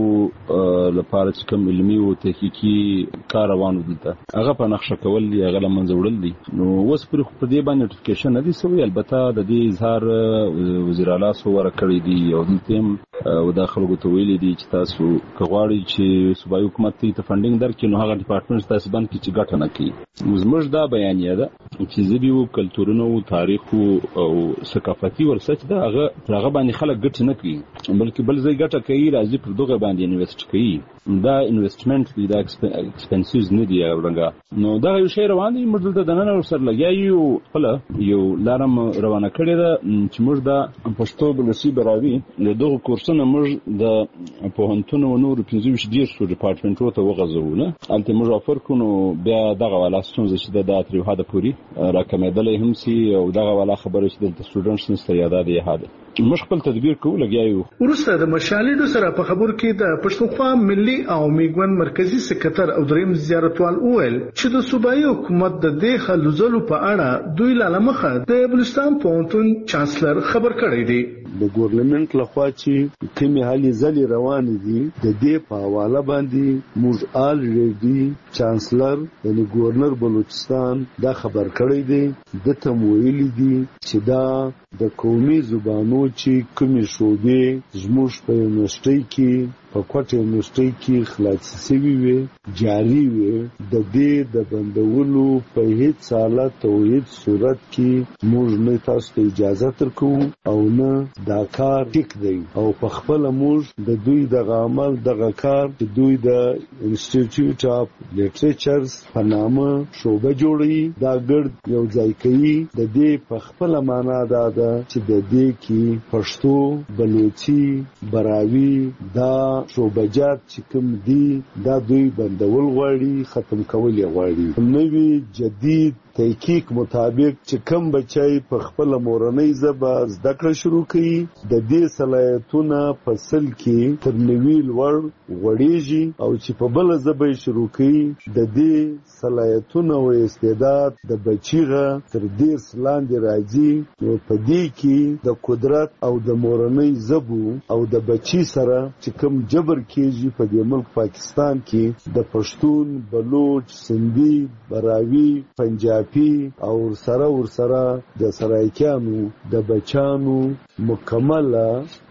لپاره چې کوم علمي او تحقیقي کار روان دي هغه په نقشه کول دی، هغه لمنځه وړل دي. نو اوس پر په دې باندې نوټیفیکیشن نه دي سوی. البته د دې اظهار وزیر اعلی سو ورکړی دی او دلته او داخله غوته ویلي دي چې تاسو کغواړي چې صوبایي حکومت ته فنډینګ درکړي نو هغه ډپارټمنټ تاسو باندې چې ګټه نه کوي. زموږ دا بیانیه ده چې زبیو کلتورونو، تاریخ او ثقافتي ورثه ده هغه هغه باندې خلک ګټه نه کوي بلکې بل ځای ګټه کوي، راځي پر دغه باندې انویسټ کوي. دا انویسټمنټ دی، دا ایکسپنسیز نه دی ورنګه. نو دا یو شی روان دی، موږ دلته د نن سره لګیایو خپل یو لارم روانه کړی ده چې موږ د پښتو، بلوچي، براهوي له دغه کورسونو موږ د پوهنتون او نور پنځه ویشت ډیرشو ډپارټمنټونو ته وغځو. نه البته موږ افر کوو بیا دغه والا ستونزه چې د اتریو هدا پوری راکمېدلې هم سي او دغه والا خبره چې د سټوډنټس نسته یاد دی هدا موږ خپل تدبیر کوو لګیایو. ورسته د مشالېدو سره په خبر کې د پښتونخوا ملي او میګون مرکزی سکرټر او دریم زیارتوال اویل چې د صوبایي حکومت د دې خلوزلو په اړه دوی لامخه د بلوچستان پوهنتون چانسلر خبر کړی دی. د ګورنمنت لخوا چې کومې هلې ځلې روان دي د دې په حواله باندې موږ الریډي چانسلر یعنی ګورنر بلوچستان دا خبر کړی دی. د تم ویلي دي چې دا د قومي زبانو چې کومې شوبې زموږ په یونیورسيټي کې په کوټه یونیورسيټي کې خلاصې شوي وي جاري وي د دې د بندولو په هیڅ حالت او هیڅ صورت کې موږ نه تاسو ته اجازه ترکو او نه دا کار ټیک دی او په خپل موږ د دوی د عمل دغه کار چې دوی د انسټیټیوټ اف لیټریچرز په نامه شوبه جوړي دا ګرد یو ځای کوي. د دې په خپل معنا دا ده چې د دې کې پښتو، بلوچي، براهوي دا شوبجات چې کوم دي دا دوی بندول غواړي، ختم کول یې غواړي. نوې جدید تحقیق مطابق چې کم بچای په خپل مورنۍ ژبه زده کړه شروع کړي د دې صلاحیتونه په سل کې تر نوي لوړ غوړیږي او چې په بل ژبه شروع کړي د دې صلاحیتونه او استعداد د بچیغه تر دې لاندې راځي. نو په دې کې د قدرت او د مورنۍ ژبو او د بچی سره چې کم جبر کېږي په دې ملک پاکستان کې د پښتون، بلوچ، سندي، براهوي، پنجابي او سره ور سره د سرایکانو د بچانو مکمله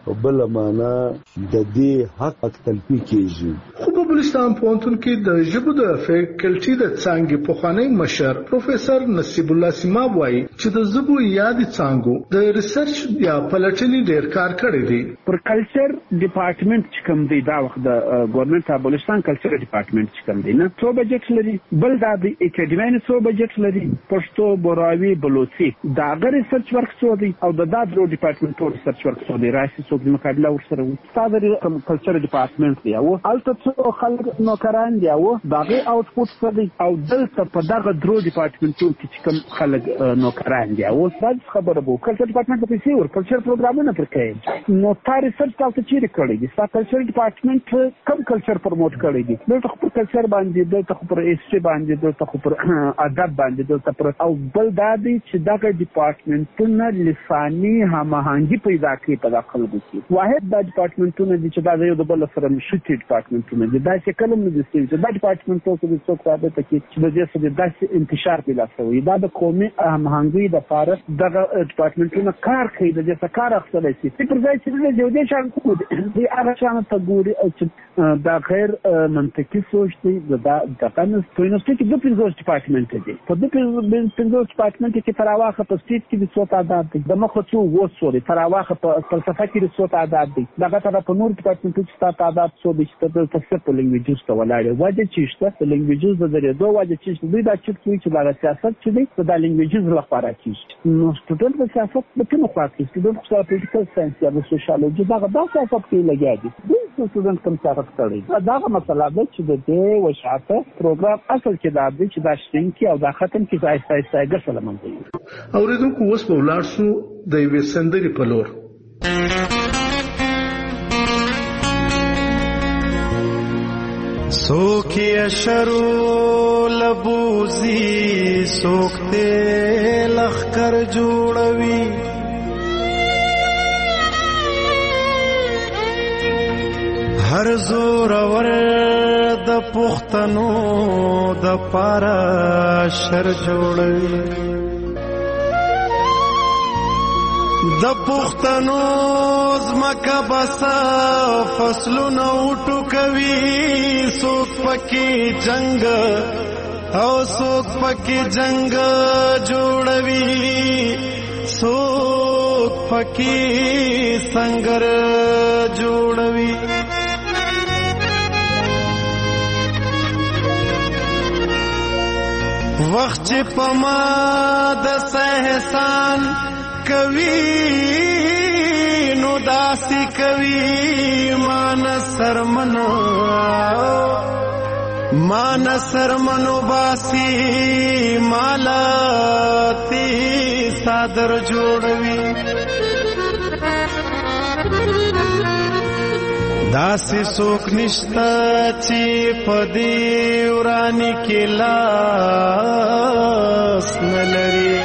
او بل معنا د دې حق تلفي کیږي. خو په بلوچستان پوهنتون کې د ژبو د فیکلټي د څانګې پخوانی مشر پروفیسور نصیب الله سیماب وایي چې د ژبو یادي څانګو د ریسرچ یا پلټنې ډېر کار کړی دی. پر کلچر ډپارټمنټ چې کوم دی دا وخت د ګورنمنت اف بلوچستان کلچر ډپارټمنټ چې کوم دی نه څو بجټ لري، بل دا د اکیډمي څو بجټ لري، پښتو، براوي، بلوچي دا غیر ریسرچ ورک څو دی او د دا درو ډپارټمنټو ریسرچ ورک څو دی راشي څو د مقابله ورسره وي. ستاسو کوم کلچر ډپارټمنټ دی او الته څو خلک نوکران دی او داغه اوټپوټ څه دی او دلته په دغه درو ډپارټمنټو کې کوم خلک نوکران دی او تاسو خبره وو کلچر ډپارټمنټ په څیر کلچر پروګرامونه پر کوي نو تاسو ریسرچ تاسو چیرې کړی دي؟ تاسو کلچر ډپارټمنټ کوم کلچر پروموټ کړی دي؟ دلته خو پر کلچر باندې دلته خو پر هیستوري باندې دلته خو پر ادب باندې دلته پر او بل دا دی چې دغه ډپارټمنټونه لساني هماهنګي پیدا کوي په داخل کې. واحد دا ډپارټمنټونه دي چې دا یو د بل سره مشترک ډپارټمنټونه دي. دا چې کلم نه دي چې دا ډپارټمنټونه چې څوک راځي ته کې چې د دې سره داسې انتشار پیدا شوی دا د قومي هماهنګي د لپاره دغه ډپارټمنټونه کار کوي د دې څخه کار اخیستل شي. چې پر ځای چې د دې شان کوو دي هغه شان ته ګوري چې دا غیر منطقي سوچ دی دا د قانون په یونیورسيټي کې د پنځوس ډپارټمنټ دي. په دې پنځوس ډپارټمنټ کې تراواخه په سټیټ کې د څو تعداد دي د مخ څو وڅوري تراواخه په فلسفه کې د څو تعداد دي دغه تر په نور ډپارټمنټ کې تعداد څو دي چې د تفسیر لنګویجز ته ولاړ وایي چې شته لنګویجز د درې دوه وایي چې دوی دا چې کوي چې د سیاست چې دی د لنګویجز لپاره کیږي. نو سټوډنټ د سیاست په کومه خوا کې سټوډنټ خو پولیټیکل ساينس یا د سوشیالوجي دغه د سیاست کې لګیا دي دوی سټوډنټ کوم سیاست کوي دغه مسله ده چې د دې وشاته پروګرام اصل کې دا دی چې دا شین کې او دا ختم کې ځای ځای ځای ګرځول منځي. اوریدونکو اوس په ولاړ شو د یوې سندرې په لور. سوکی اشرو لبوزی سوکتے لخکر جوڑوی هر زور ور د پختنو د پارا شر جوړوي د پختنو زمکا بسا فصلونه وټوکوي څوک پکې جنگ او څوک پکې جنگ جوړوي څوک پکې سنگر جوړوي وخت چې پما د سهسان کوي نو داسي کوي مان سرمنو مان سرمنو باسي مالا تی صادر جوړوي داسې څوک نشته چې په دې وراني کې لاس نه لري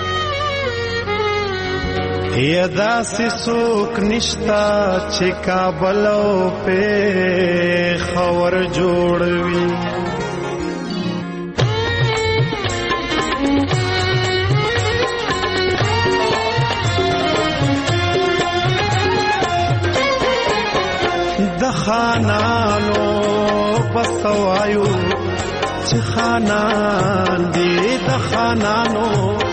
یا داسې څوک نشته چې کابل او پېښور جوړوي د خانانو بسوایو چې خانان دي د خانانو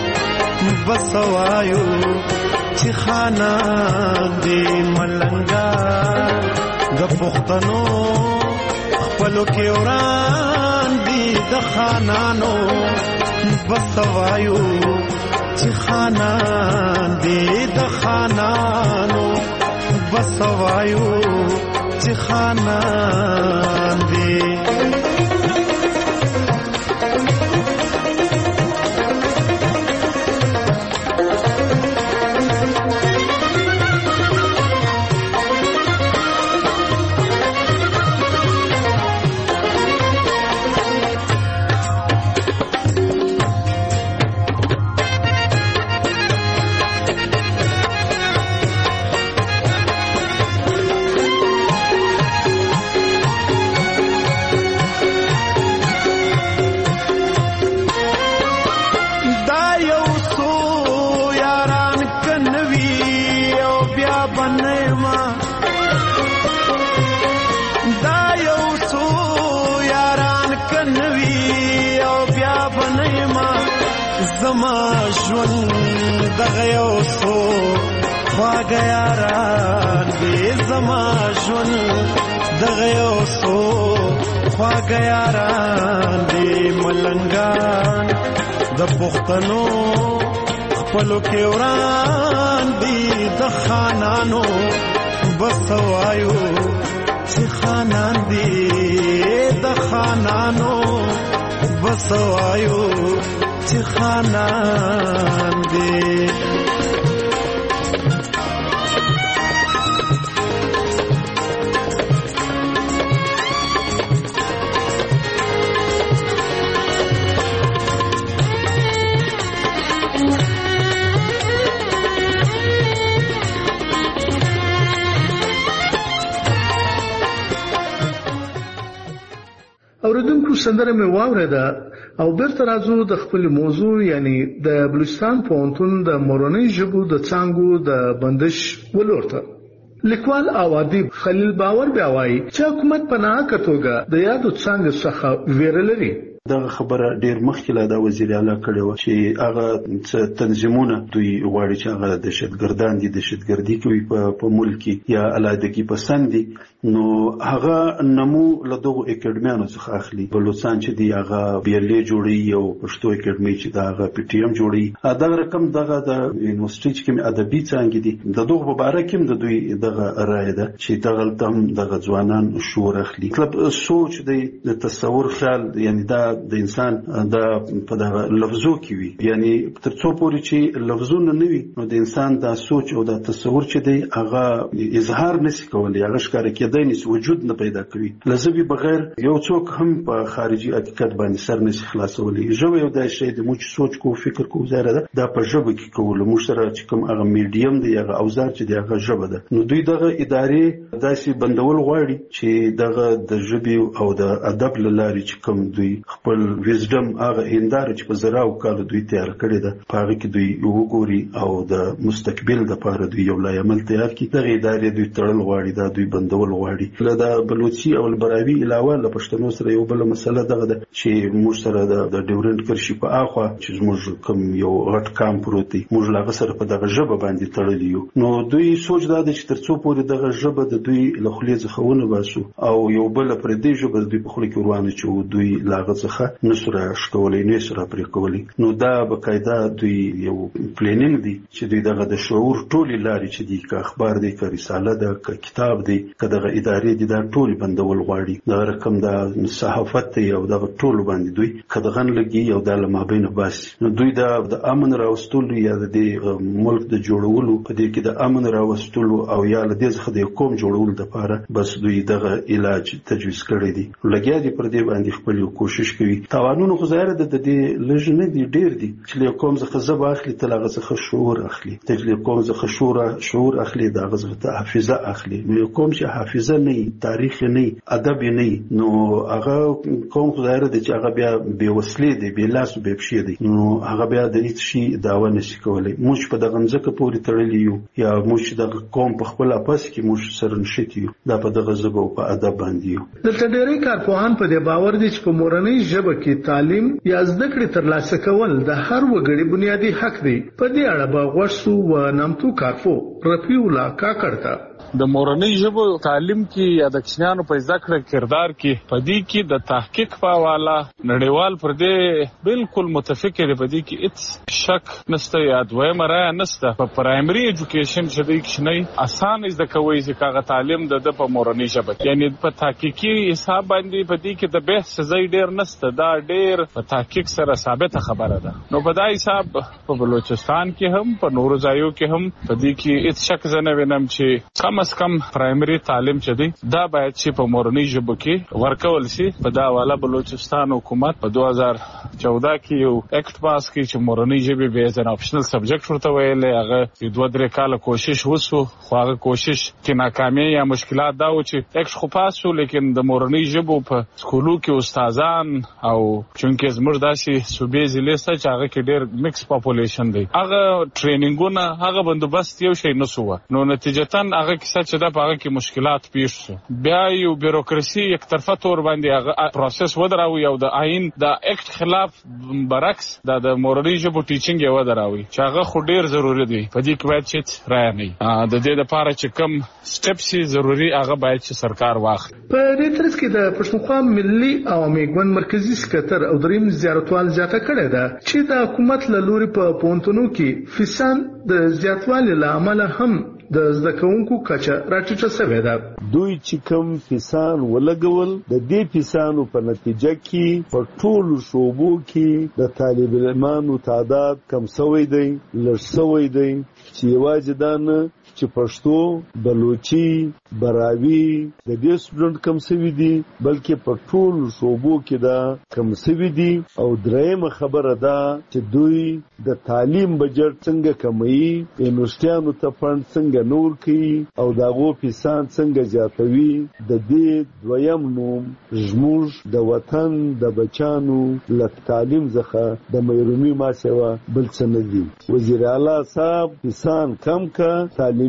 بسوایو چې خانان دي ملنګا د پښتنو خپلو کې وران دي د خانانو بسوایو چې خانان دي د خانانو بسوایو چې خانان دي کنوي او بیا بنېما زما ژوند دغه یو څو خواږه یاران دي زما ژوند دغه یو څو خواږه یاران دي ملنګان د پښتنو خپلو کې وران دي د خانانو بس وایو چې خانان دي د خانانو بس وایو چې خانان دي. اوریدونکو سندره مې واورېده او بیرته راځو د خپل موضوع یعنی د بلوچستان پوهنتون د مورنۍ ژبو د څانګو د بندش ولورته. لیکوال او ادیب خلیل باور بیا وایي چې حکومت په ناحقه توګه د یادو څانګو څخه ویره لري. دغه خبره ډیر مخکې لا د وزیر اعلی کړې و چې هغه تنظیمونه دوی غواړي چې هغه دهشتګردان دي دهشتګردي کوي په ملک یا علادګي پسند دي نو هغه نمو له دغه اکیډمیانو څخه اخلي. بلوچستان چې دی هغه بیلې جوړي او پښتو اکیډمي چې دا هغه پی ټی ایم جوړي دا رقم دغه د یونیورسيټي چې کوم ادبي څانګې دي د دغه مبارک هم د دوی دغه رائے ده چې دغه تم دغه ځوانان شعور اخلي. کله سوچ دی د تصور خیال یعنی دا د انسان د په دغه لفظو کې وي یعنی ترڅو پورې چې لفظونه نه وي نو د انسان د سوچ او د تصور چې دی هغه اظهار نشي کولای هغه ښکار کېدای نشي وجود نه پیدا کوي. لزبي بغیر یو څوک هم په خارجي حقیقت باندې سر نشي خلاصولای. ژبه یو د شی د موږ سوچ کو فکر کو زره ده دا په ژبه کې کول موږ سره چې کوم هغه میډیم دی هغه اوزار چې دی هغه ژبه ده نو دوی دغه ادارې داسې بندول غواړي چې دغه د ژبې او د ادب لاري چې کوم دوی خپل ویزډم هغه هنداره چې په زراو کال دوی تیار کړی ده په هغه کې دوی وګوري او د مستقبل د لپاره دوی یو لای عمل تیار کړي. دغه ادارې دوی تړل غواړي دا دوی بندول غواړي. له د بلوچي او البراوي علاوه له پښتنو سره یو بل مسله دغه ده چې موږ سره د ډیورنت کرشي په اخوا چې موږ کوم یو غټ کام پروت دی موږ لاغه سره په دغه ژبه باندې تړلی یو نو دوی سوچ دا چې ترڅو پورې دغه ژبه د دوی له خولې څخه ونه باسو او یو بل پر دې ژبه دوی په خولې کې روانه چې دوی لاغه څخه نسره شکولې نه سره پرې کولې نو دا بقاعده دوی یو پلانینګ دی چې دوی دغه د شعور ټولې لارې چې دی که اخبار دی که رساله ده که کتاب دی که دغه ادارې دي دا ټول بندول غواړي. دا رقم د صحافت دی او دغه ټول باندې دوی کدغن لګي او د لمابین باسي نو دوی دا د امن راوستلو یا د ملک د جوړولو په دې کې د امن راوستلو او یا د دې څخه د قوم جوړولو لپاره بس دوی دغه علاج تجویز کړی دی لګیا دي پر دې باندې خپل کوشش کوي. قانون خو ظاهر ده د دې لږ نه دي ډیر دي چې له کوم څخه زب اخلي تل هغه څخه شعور اخلي چې له کوم څخه شعور شعور اخلي دا غزه ته حافظه اخلي نو کوم چې حافظه نه تاریخ نه ادب نه نو هغه کوم ظاهر ده چې هغه بیا بے وسلې دي بے لاس بے پښې دي نو هغه بیا د هیڅ شي داوا نشي کولای. موږ په دغه ځکه پورې تړلی یو یا موږ د قوم په خپل اپاس کې موږ سره نشتی یو دا په دغه ژبه او په ادب باندې یو. دلته ډېری کارپوهان په دې باور دي چې په مورنۍ ژبه کې تعلیم یا زده کړې ترلاسه کول د هر وګړي بنیادی حق دی. په دې اړه به غوښتو و نامتو کارپو رفیع الله کاکړ ته د مورنۍ ژبو تعلیم کې یا د کښنیانو په زده کړه کردار کې پدې کې د تحقیق په حواله نړیوال پر دې بالکل متفق دی. پدې کې هیڅ شک نشته یا دویمه رایه نشته. په پرایمري ایجوکیشن چې د کښنی اسانه زده کوي چې کاغه تعلیم د په مورنۍ ژبه یعنی په تحقیقي حساب باندې پدې کې د بحث ځای ډیر نشته. دا ډیر په تحقیق سره ثابته خبره ده. نو په دا حساب په بلوچستان کې هم په نورو ځایو کې هم پدې کې هیڅ شک زنه وینم چې کم از کم پرایمري تعلیم چې دی دا باید چې په مورنۍ ژبه کې ورکول شي. په دا حواله بلوچستان حکومت په دوه هزار چودہ کې یو اکټ پاس کړ چې مورنۍ ژبه به از ان اپشنل سبجیکټ ورته ویل. هغه دوه درې کاله کوشش وسو خو هغه کوشش کې ناکامي یا مشکلات دا و چې اکټ خو پاس شو لیکن د مورنۍ ژبه په سکولو کې استادان او چونکه زموږ داسې صوبې ضلع چې هغه کې ډېر مکس پاپولیشن دی هغه ټریننګونه هغه بندوبست یو شی نه سو نو نتیجتاً هغه کیسه چې دا په هغه کې مشکلات پیښ شو. بیا یو بیروکراسي یک طرفه تور باندې هغه پروسس ودراوي او د آئین د اکټ خلاف برعکس د مورنۍ ژبو ټیچینګ یې ودراوي چې هغه خو ډیر ضروری دی. په دې کې باید چې رایه نه د دې لپاره چې کوم سټپس ضروری هغه باید چې سرکار واخلي. په دې ترڅ کې د پښتونخوا ملي عوامي ګوند مرکزی سکتر او دریم زیارتوال زیاته کړې ده چې د حکومت له لوري په پونتونو کې فیسان د زیاتوالي له امله هم د زده کوونکو کچه راټیټه شوې ده. دوی چې کوم فیسان ولګول د دې فیسانو په نتیجه کې په ټولو شعبو کې د طالب علمانو تعداد کم شوی دی، لږ شوی دی چې یوازې دا نه چې پښتو، بلوچي، براوي د دې سټوډنټ کم شوی دي بلکې په ټولو شعبو کې دا کم شوی دي. او درېمه خبره ده چې دوی د تعلیم بجټ څنګه کموي، یونیورسيټانو ته فند څنګه نور کوي او داغو فیسان څنګه زیاتوي. د دې دویم نوم زموږ د وطن د بچانو له تعلیم څخه د محرومي ما سوا بل څه نه دي. وزیر اعلی صاحب فیسان کم کا، تعلیمي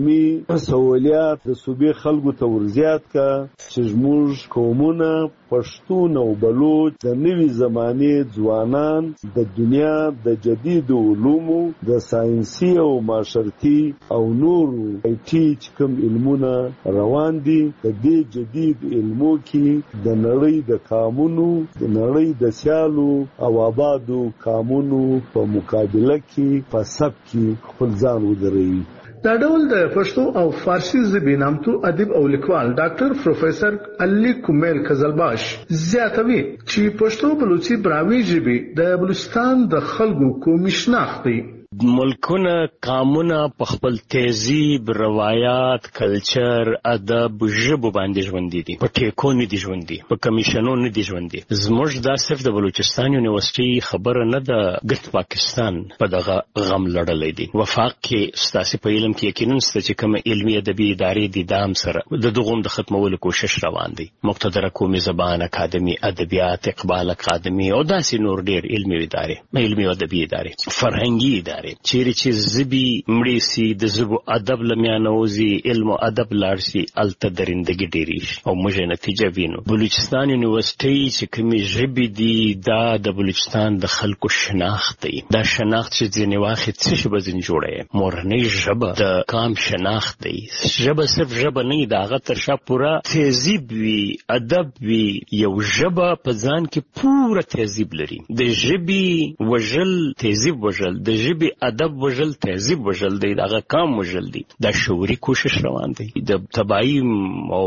سہولیات د صوبې خلکو ته ورزیات کا چې زموږ قومونه پښتون او بلوچ د نوي زمانې ځوانان د دنیا د جدید علومو د ساينسي او معاشرتي او نورو آی ټي چې کوم علمونه روان دي د دې جدید علمو کې د نړۍ د قانونو د نړۍ د سیالو او آبادو قانونو په مقابله کې په سب کې خپل ځان ودروي. دا ډول د پښتو او فارسی ژبې نامتو ادیب او لیکوال ډاکټر پروفیسور علي کومیل قزلباش زیاتوي چې پښتو، بلوچي، براوي ژبې د بلوچستان د خلکو قومي شناخت دی. ملکونه قامونه په خپل تهذیب، روایت، کلچر، ادب، ژبو باندې ژوندي دي، په ټیکو نه دي ژوندي، په کمیشنو نه دي ژوندي. زموږ دا صرف د بلوچستان یونیورسيټي خبره نه ده، ګرد پاکستان په دغه غم لړلې دي. وفاق کې ستاسو په علم کې یقینا ست چې کوم علمي ادبي ادارې دي دام سره د دغوم د ختمولو کوشش روان دي. مقتدره قومي زبان اکاډمي، ادبیات، اقبال اکاډمي او داسې نور ډیر علمي ادارې، علمي ادبي ادارې، فرهنګي ادارې چیرې چې زبي مړی سي د زبو ادب لمیانوزي، علم او ادب لارسي، الته درندګي ډیری او موږ نتیجه وینو. بلوچستان یونیورسيټي چې کومي ژبې دي دا د بلوچستان د خلکو شناخت دی. دا شناخت چې ځینې واخې څه شي بزن جوړه مورنۍ ژبه د قام شناخت دی. ژبه صرف ژبه نه دا غا تر شا پورا تهذیب وی، ادب وی. یو ژبه په ځان کې پورا تهذیب لري. د ژبې وژل تهذیب وژل، د ژبې ادب وژل تهذیب وژل دی، دغه قام وژل دی. دا شعوري کوشش روان دی. د تباہی او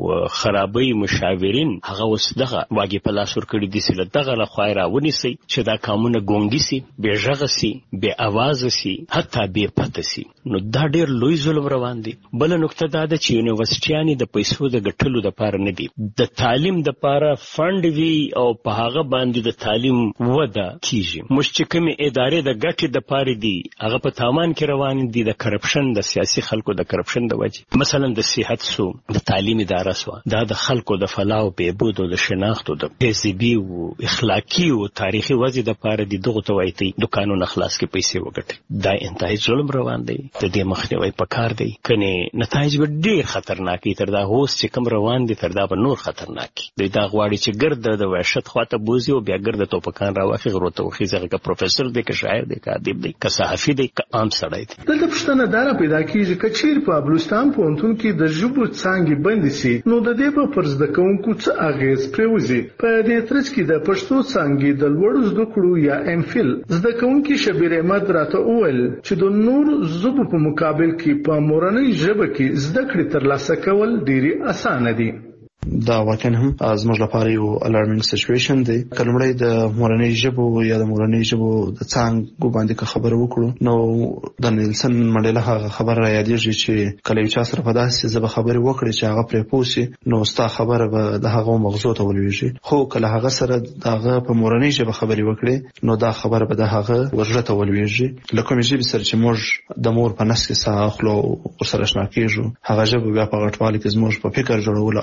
خرابۍ مشاورین هغه اوس دغه واګي په لاس ورکړي دي چې دغه له خوا راونیسي چې دا قامونه ګونګي سي، بې غږه سي، بې اواز سي، حتی بې پته سي. نو دا ډېر لوی ظلم روان دی. بل نقطه دا ده چې یونیورسيټیانې د پیسو د ګټلو لپاره نه دي، د تعلیم لپاره فند وی او په هغه باندې د تعلیم وده کیږي. موږ چې کومې ادارې د ګټې د پاره دي هغه په تاوان کې روان دي د کرپشن، د سیاسي خلکو د کرپشن د وجه. مثلا د صحت سو، د تعلیم اداره سو، دا د خلکو د فلاح او بهبود او د شناخت او د تهذیبي او اخلاقی او تاریخي وجه د پاره دي دغه توایتي د قانون اخلاص کې پیسې وګټي. دا انتهایی ظلم روان دی. د دې مخنیوي پکار دی کني نتایج به ډیر خطرناک تر دا هوس چې کوم روان دي تر دا به نور خطرناک دی. دا غواړي چې ګرد د وحشت خواته بوزي او بیا ګرد توپکان راوخي غروته وخی ځکه که پروفیسور دی که شاعر دی که ادیب دی که صحافي دی که عام سړی دی. دلته پوښتنه دا پیدا کیږي چې چیر په بلوچستان پوهنتون کې د ژبو څانګې بندې سي نو د دې په پر زده کوونکو څه اغیز پرېوځي. په دې ترڅ کې د پښتو څانګې د لوړو زده کړو یا ام فل زده کوونکي شبیر احمد راته وویل چې د نور ژبو په مقابل کې په مورنۍ ژبه کې زده کړې ترلاسه کول ډېری اسانه دي. دا واقعا هم زموږ لپاره یو الارمینګ سچویشن دی. کلمړی د مورنۍ ژبو یا د مورنۍ ژبو د څانګو باندې خبرو وکړو نو د نیلسن منډیلا هغه خبر را یادېږي چې کله یو چا سره په داسې ژبه خبرې وکړي چې هغه پرې پوسي نو ستا خبره به د هغه مغزو ته ولويږي. خو کله هغه سره دغه په مورنۍ ژبه خبرې وکړي نو دا خبره به د هغه ورژه ته ولويږي. لکه مې ژبه سره چې موږ د مور په نس کې ساه اخلو او سره شنا کېږو هغه ژبه بیا په غټوالي کې زموږ په فکر جوړول او احساسات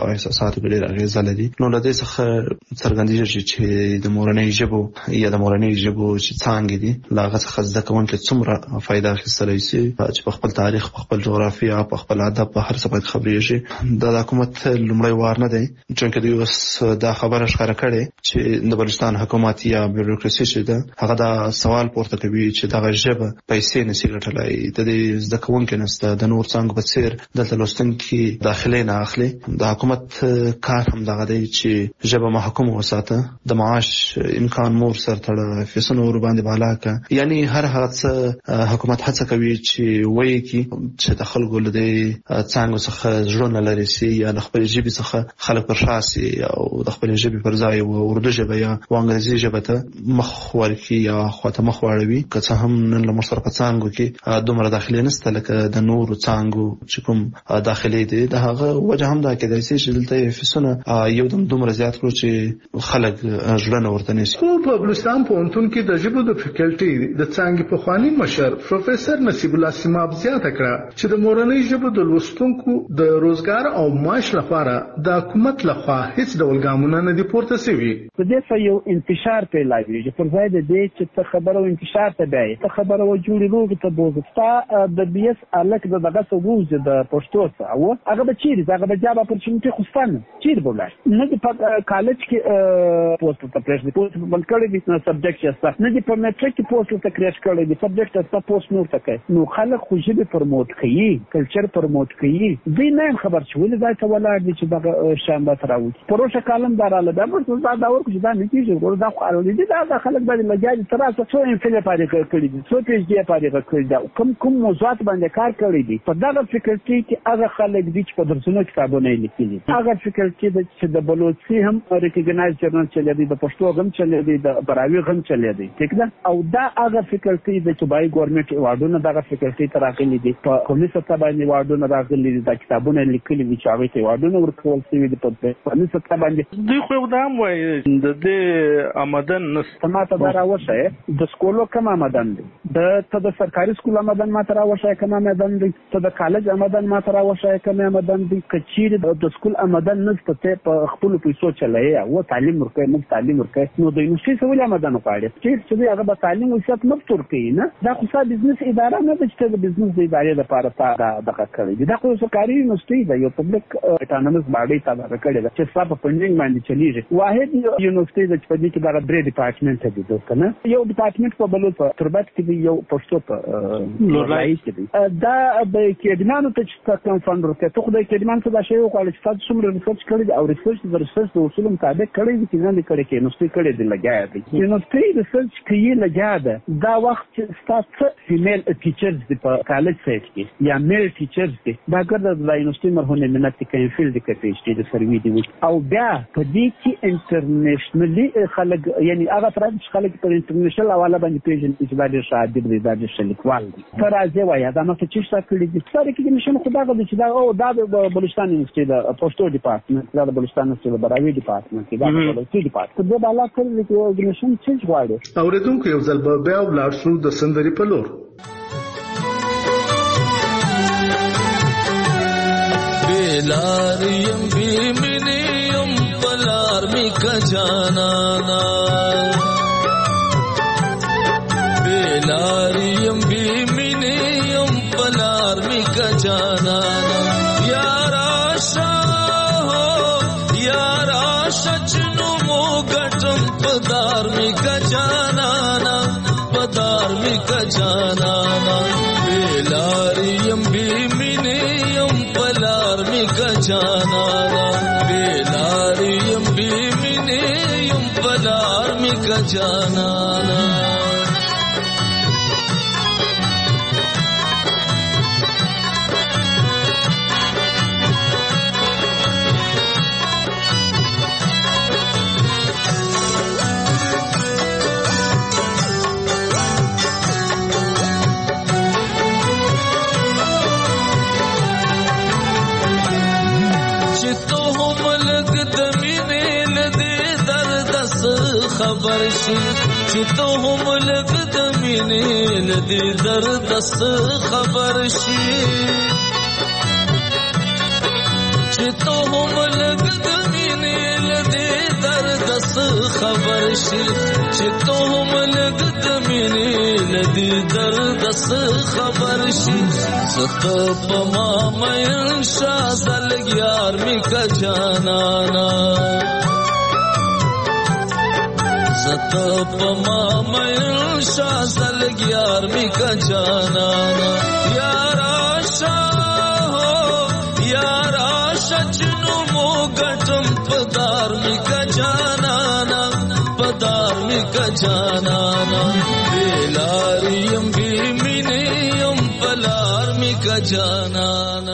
اختلافاتو ډېر اغېز لري. نو له دې څخه څرګندېږي چې د مورنۍ ژبو یا د مورنۍ ژبو چې څانګې دي له هغه څخه زده کوونکي څومره فایده اخیستلی شي چې په خپل تاریخ، په خپل جغرافیه، په خپل ادب، په هر څه باید خبرې شي. د حکومت لومړی وار نه دی چې دوی اوس دا خبره ښکاره کړې چې د بلوچستان حکومت یا بیوروکراسي چې ده هغه دا سوال پورته کوي چې دغه ژبه پیسې نشي ګټلی. د دې زده کوونکي نشته، د نور څانګو په څېر دلته لوستونکي داخلي نه اخلي. د حکومت کار هم دغه دی چې ژبه محکوم وساته، د معاش امکان مور سر تړه، فیسونه ور باندې بالا کا. یعنی هر هغه څه حکومت هڅه کوي چې وایي کی چې د خلکو له دې څنګه څخه ژوند لري سي یا د خپل ژبې څخه خلک پر شاسي او د خپل ژبې پر ځای او اردو ژبه یا انګلیسي ژبه ته مخ ورکی یا خواته مخ واړوي. که څه هم نن له مشترک څنګه کې دومره داخلي نشته لکه د نور څنګه چې کوم داخلي دي. د هغه وجه هم دا کېدای شي چې دلته فیسونه یو دم دومره زیات کړو چې خلک ژوند ورته نشي. خو په بلوچستان پوهنتون کې د ژبو د فیکلټي د څنګه په خواني مشر پروفیسور نصیب الله سیماب زیاته کړه چې د مورنۍ ژبو د لوستونکو د روزګار او معاش لپاره د حکومت لخوا هیڅ ډول ګامونه نه دي پورته شوي. په دې څه یو انتشار پیلاوي چې پر ځای د دې چې ته خبره او انتشار ته بیاي، ته خبره و جوړې روغ ته بوزستا د بیس الک د دغه سوز د پښتو څه او هغه به چیرې هغه به جواب اپورچونټي خوستانه چیرې بولای نه د کالج کې پوسټ ته پرېښ دي پوسټ بل کړي دي نو سبجیکټ یې نه دي په میټریک کې پوسټ ته کریش کړي دي سبجیکټ ته پوسټ نو تکي نو خلک خو ژبه پرموټ کوي، کلچر پرموټ کوي. دوی نه خبر چې ولې دا ته ولاړ دي چې دغه شانبه تراوي پروژه کالم دراله دا ورته دا دا ورکو چې دا نه کیږي ګور دا خو اړول دي دا خلک باندې لګیږي تر څو څو انفل پاره کړی دي څو پیج دی پاره کړی دا کوم کوم موضوعات باندې کار کړی دي. په دغه فکرتي کې هغه خلک دي چې په درسونو کتابونه لیکلي، هغه فکرتي چې د بلوچستان هم ریکګنایز جرنال چلی دی، د پښتو غم چلی دی، د براوی غم چلی دی، ٹھیک ده. او دا هغه فکرتي د صوبایي ګورنمنت ایوارډونه دغه فکرتي تراخلي دي، په قومي سطح باندې ایوارډونه راغلي دي، د کتابونه لیکلي دي چې هغه ته ایوارډونه ورکول شوي دي. په قومي سطح باندې دوی خو دا هم وایي د دې آمدن نشته. ماته دا راوښه د سکولو کم آمدن دی، د ته د سرکاري سکول آمدن ماته راوښه کم آمدن دی، ته د کالج آمدن ماته راوښه کم آمدن دی. کچیر د سکول آمدن نشته ته په خپل پیسو چلای او تعلیم ورکوي، موږ تعلیم ورکوي. نو د یونیورسيټي سوال آمدن وکړي چې چې هغه به تعلیم وسات مفتور کوي نه. دا خو ساده بزنس اداره نه ده چې د بزنس د ادارې لپاره تا دغه کړی دی. دا خو سرکاري یونیورسيټي ده، یو پبلک اټانومس باډي تا دا کړی ده چې صاحب فندینګ باندې چلیږي. واحد یونیورسيټي د په دې کې دا درې ډپارټمنټ دي دوستانه. یو ډپارټمنټ په بلوچ په تربت کې دی، یو پښتو په لورلای کې دی. دا د کېدمانو ته چې کوم فند ورکړي ته خدای کېدمان څه دا شی وکړي چې تاسو څومره ریسرچ کړی او ریسرچ د ریسرچ د اصول مطابق کړی دي چې نه لیکل کې نو ستې کړی دی لګیا دی. نو ستې ریسرچ کوي لګیا ده. دا وخت چې تاسو فیمیل ټیچرز دی په کالج سایت کې یا میل ټیچرز دی دا ګرځي د یونیورسيټي مرهونه مننت کې فیلډ کې پی ایچ ډي د سروي دی او بیا په دې کې انټرنیشنلی خلک یعنی هغه فرض خلک په انټرنیشنل حواله باندې پیژني چې دا ډېر شاعر دی دا ډېر شلیکوال دی. تر ازه وایي دا نو چې څه کړی دي سره کې نشم خدا غو چې دا او دا د بلوچستان یونیورسيټي د پښتو ډپارټمنټ دا د بلوچستان یونیورسيټي د براوی ډپارټمنټ دا د بلوچستان ډپارټمنټ د بالا کړی چې اورګنیزیشن څه غواړي. اوریدونکو یو ځل به بیا ولاړ شو د سندري په لور. بلاریم بیمنیم بلار می کجانانا بلاریم بیمنیم بلار می کجانانا یارا شاہو یارا شچنو مو گٹم پدار می کجانانا پدار می کجانانا بلاریم بیمنیم بلار می کجانانا بلاریم بیمنیم بلار می کجانانا خبر شي چې ته هم لږ د مینې له دې درد خبر شي چې ته هم لږ د مینې له دې درده څه خبر شي چې ته هم لږ د مینې له دې درده څه خبر شي زه ته په ما مین شه زه لږ یار مې که جانانا زه ته په ما مین شه زه لږ یار مې که جانانا یاره چنو گٹم پدار می کا جانانا پدار می کا جانانا بیلاریم بی مینیم پلار می کا جانانا.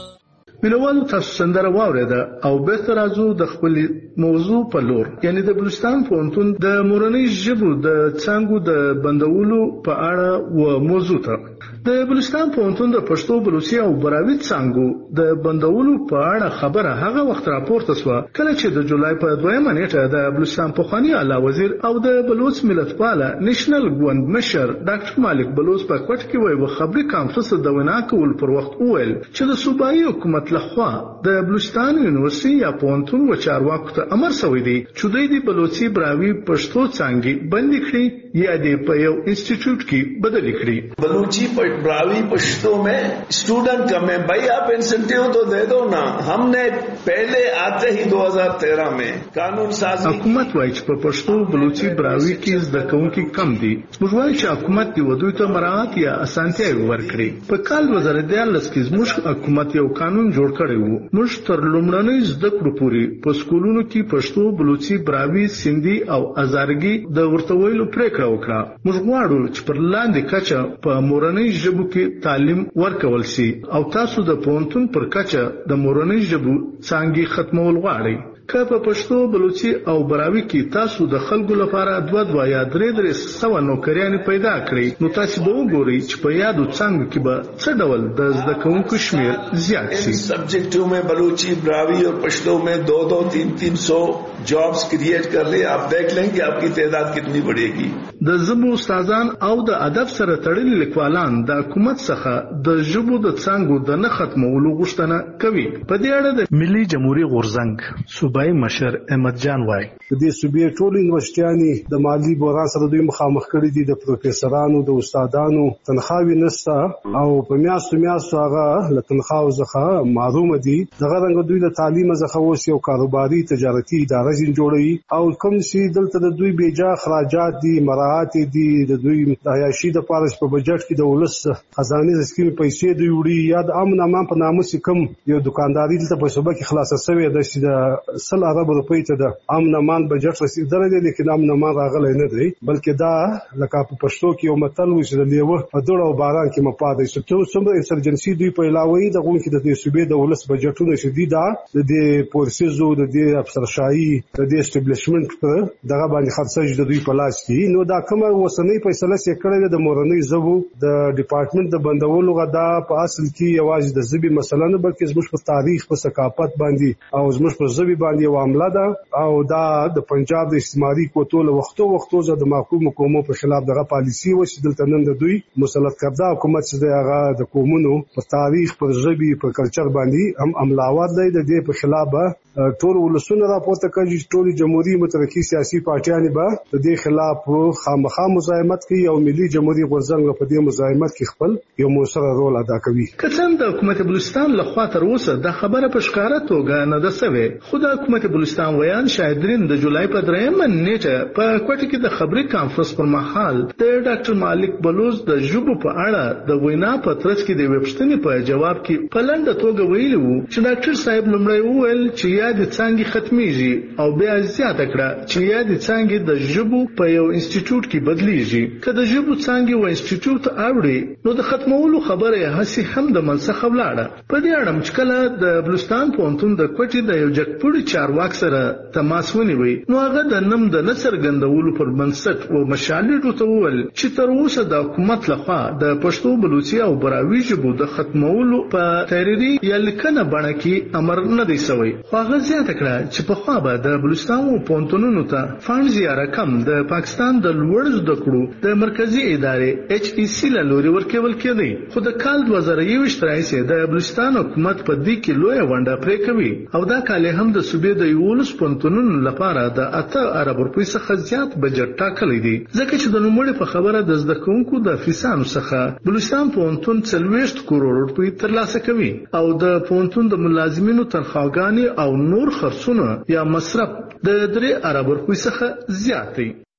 مینوالو تاسو سندره واورېده او بیرته راځو د خپل موضوع په لور، یعنی د بلوچستان پوهنتون د مورنۍ ژبو د څانګو د بندولو په اړه و موضوع ته. د بلوچستان پوهنتون د پښتو، بلوچي او براوي څانګو د بندولو په اړه خبره هغه وخت راپورته شوه کله چې د جولای په دویمه نیټه د بلوچستان پخواني اعلی وزیر او د بلوچ ملتپاله نېشنل ګوند مشر ډاکټر مالک بلوچ په کوټ کې وایي خبري کانفرنس د وینا کول پر وخت وویل چې د صوبایي حکومت لخوا د بلوچستان یونیورسيټي یا پوهنتون و چارواکو ته امر شوی دی چې دوی د بلوچي، براوي، پښتو څانګې بند کړي یا د په یو انسټیټیوټ کې بدل کړي. بلوچی براوی پشتو میں اسٹوڈنٹ کم ہے بھائی، آپ انسینٹیو تو دے دو نا. ہم نے پہلے آتے ہی دو ہزار تیرہ میں قانون سازی حکومت وایي چې په پښتو، بلوچي، براوي کې زده کوونکي کم دي. موږ وایو چې حکومت دی ودوی ته مراعات یا اسانتیاوې ورکړي. په کال دوه زره دیارلس کې زموږ حکومت یو قانون جوړ کړی وو. موږ تر لومړنۍ زده کړو پورې په سکولونو کې پښتو، بلوچي، براوي، سندي او ازارګي د ورته ویلو پریکړه وکړه. موږ غواړو چې پر لاندې کچه په مورنۍ ژبو کې تعلیم ورکول شي او تاسو د پوهنتون پر کچه د مورنۍ ژبو څانګې ختمول غواړئ. که په پښتو، بلوچي او براوي کې تاسو د خلکو لپاره دوه دوه یا درې درې سوه نوکریانې پیدا کړئ نو تاسو به وګورئ چې په یادو څانګو کې به څه ډول د زده کوونکو شمیر زیات شي. سبجیکټو میں بلوچی، براوی اور پشتو میں دو دو تین تین سو جابز کریٹ کر لیں. آپ دیکھ لیں کہ آپ کی تعداد کتنی بڑھے گی. د ژبو استادان او د ادب سره تړلي لیکوالان د حکومت څخه د ژبو د څانګو د نه ختمولو غوښتنه کوي. په دې اړه د ملي جمهوریت غورځنګ صوبایي مشر احمد جان وایي د دې صوبې ټول یونیورسيټیانې د مالی بحران سره دوی مخامخ کړي دي. د پروفیسورانو، د استادانو تنخواوې نشته او په میاشتو میاشتو هغه له تنخواو څخه محروم دي. دغه رنګ دوی له تعلیم څخه اوس یو کاروباري تجارتي اداره جوړوي او کوم چې دلته د دوی بیجا اخراجات دي، مراعات دي، د دوی د عیاشي د پاره په بجټ کې د ولس خزانه سکیم پیسې دوی وړي یا د امن امان په نامه سکم یو دکانداري دلته په صوبه کې خلاصه شوې ده چې د سل ارب روپۍ ته د امن امان بجټ رسیدلې ده، لیکن امن امان راغلی نه دی بلکې دا لکه په پښتو کې یو متل وي چې د لیوه په دوړ او باران کې مپاده شي. څومره انسرجنسي دوی په علاوه د غون کې د دې صوبې د ولس بجټونه شديده د دې پورسیزو د دې افسرشاهي د دې اسټابلیشمنت پر دغه باندې خرڅه د دوی په لاس کې. نو دا کومه وسنۍ فیصله چې کړې د مورنۍ ژبو د ډپارټمنټ د بندولو غدا په اصل کې یوازې د ژبې مسله نه بلکې زموږ په تاریخ، په ثقافت باندې او زموږ په ژبې باندې یو عمله ده او دا د پنجاب د استعماري کوټو له وختو وختو زه د محکوم قومو په خلاف دغه پالیسی و چې دلته نن د دوی مسلط کړه حکومت چې هغه د قومونو په تاریخ، په ژبې، په کلچر باندې هم عملاوات دی. د دې په خلاف ټول ولسونه راپورته کوي، ټول جمهوریت مترقي سیاسي پارټیان به د دې خلاف خامخا مزاحمت کوي او ملي جمهوریت غورځنګ په دې مزاحمت کې خپل یو موثره رول ادا کوي. که څنګه د حکومت بلوچستان لخوا تر اوسه د خبره په ښکاره توګه نه ده شوې، خو د حکومت بلوچستان ویان شاهدرین د جولای په دریمه نیټه په کوټه کې د خبري کانفرنس پر مهال د ډاکټر مالک بلوچ د ژبو په اړه د وینا په ترڅ کې د ویبشتنې په جواب کې په لنډه توګه ویلي وو چې ډاکټر صاحب لومړی وویل چې یاد څانګې ختميږي او بیا زیاته کړه چې یاد څانګې د ژبو په یو انسټیټیوټ کې بدلیږي. که د ژبو څانګې و انسټیټیوټ اوړي نو د ختمولو خبره هسي هم د منسخه ولاړه. په دې اړه چې کله د بلوچستان پوهنتون د کوټې د یو جګپوړي چارواک سره تماس ونیوي نو هغه د نم د نصر ګندولو پر بنسټ او مشالې ته وویل چې تر اوسه د حکومت لخوا د پښتو، بلوچي او براوي ژبو د ختمولو په تحریري یا لیکنه بڼه کې امر نه دی شوی. خو هغه هغه زیاته کړه چې په خوا به د بلوچستان پوهنتونونو ته فند یا رقم د پاکستان د لوړ زده کړو د مرکزی ادارې ایچ ای سی له لوري ورکول کېدی، خو د کال دوه زره یوویشت راهیسې د بلوچستان حکومت په دې کې لویه ونډه پرې کوي او دا کال هم د صوبې د یولس پوهنتونونو لپاره د اته ارب روپۍ څخه زیات بجټ ټاکلی دی، ځکه چې د نوموړي په خبره د زده کوونکو د فیسانو څخه بلوچستان پوهنتون څلوېښت کروڑ روپۍ ترلاسه کوي او د پوهنتون د ملازمینو تنخواګانې او نور خرڅونه یا مصرف د درې ارب روپۍ څخه زیات دی.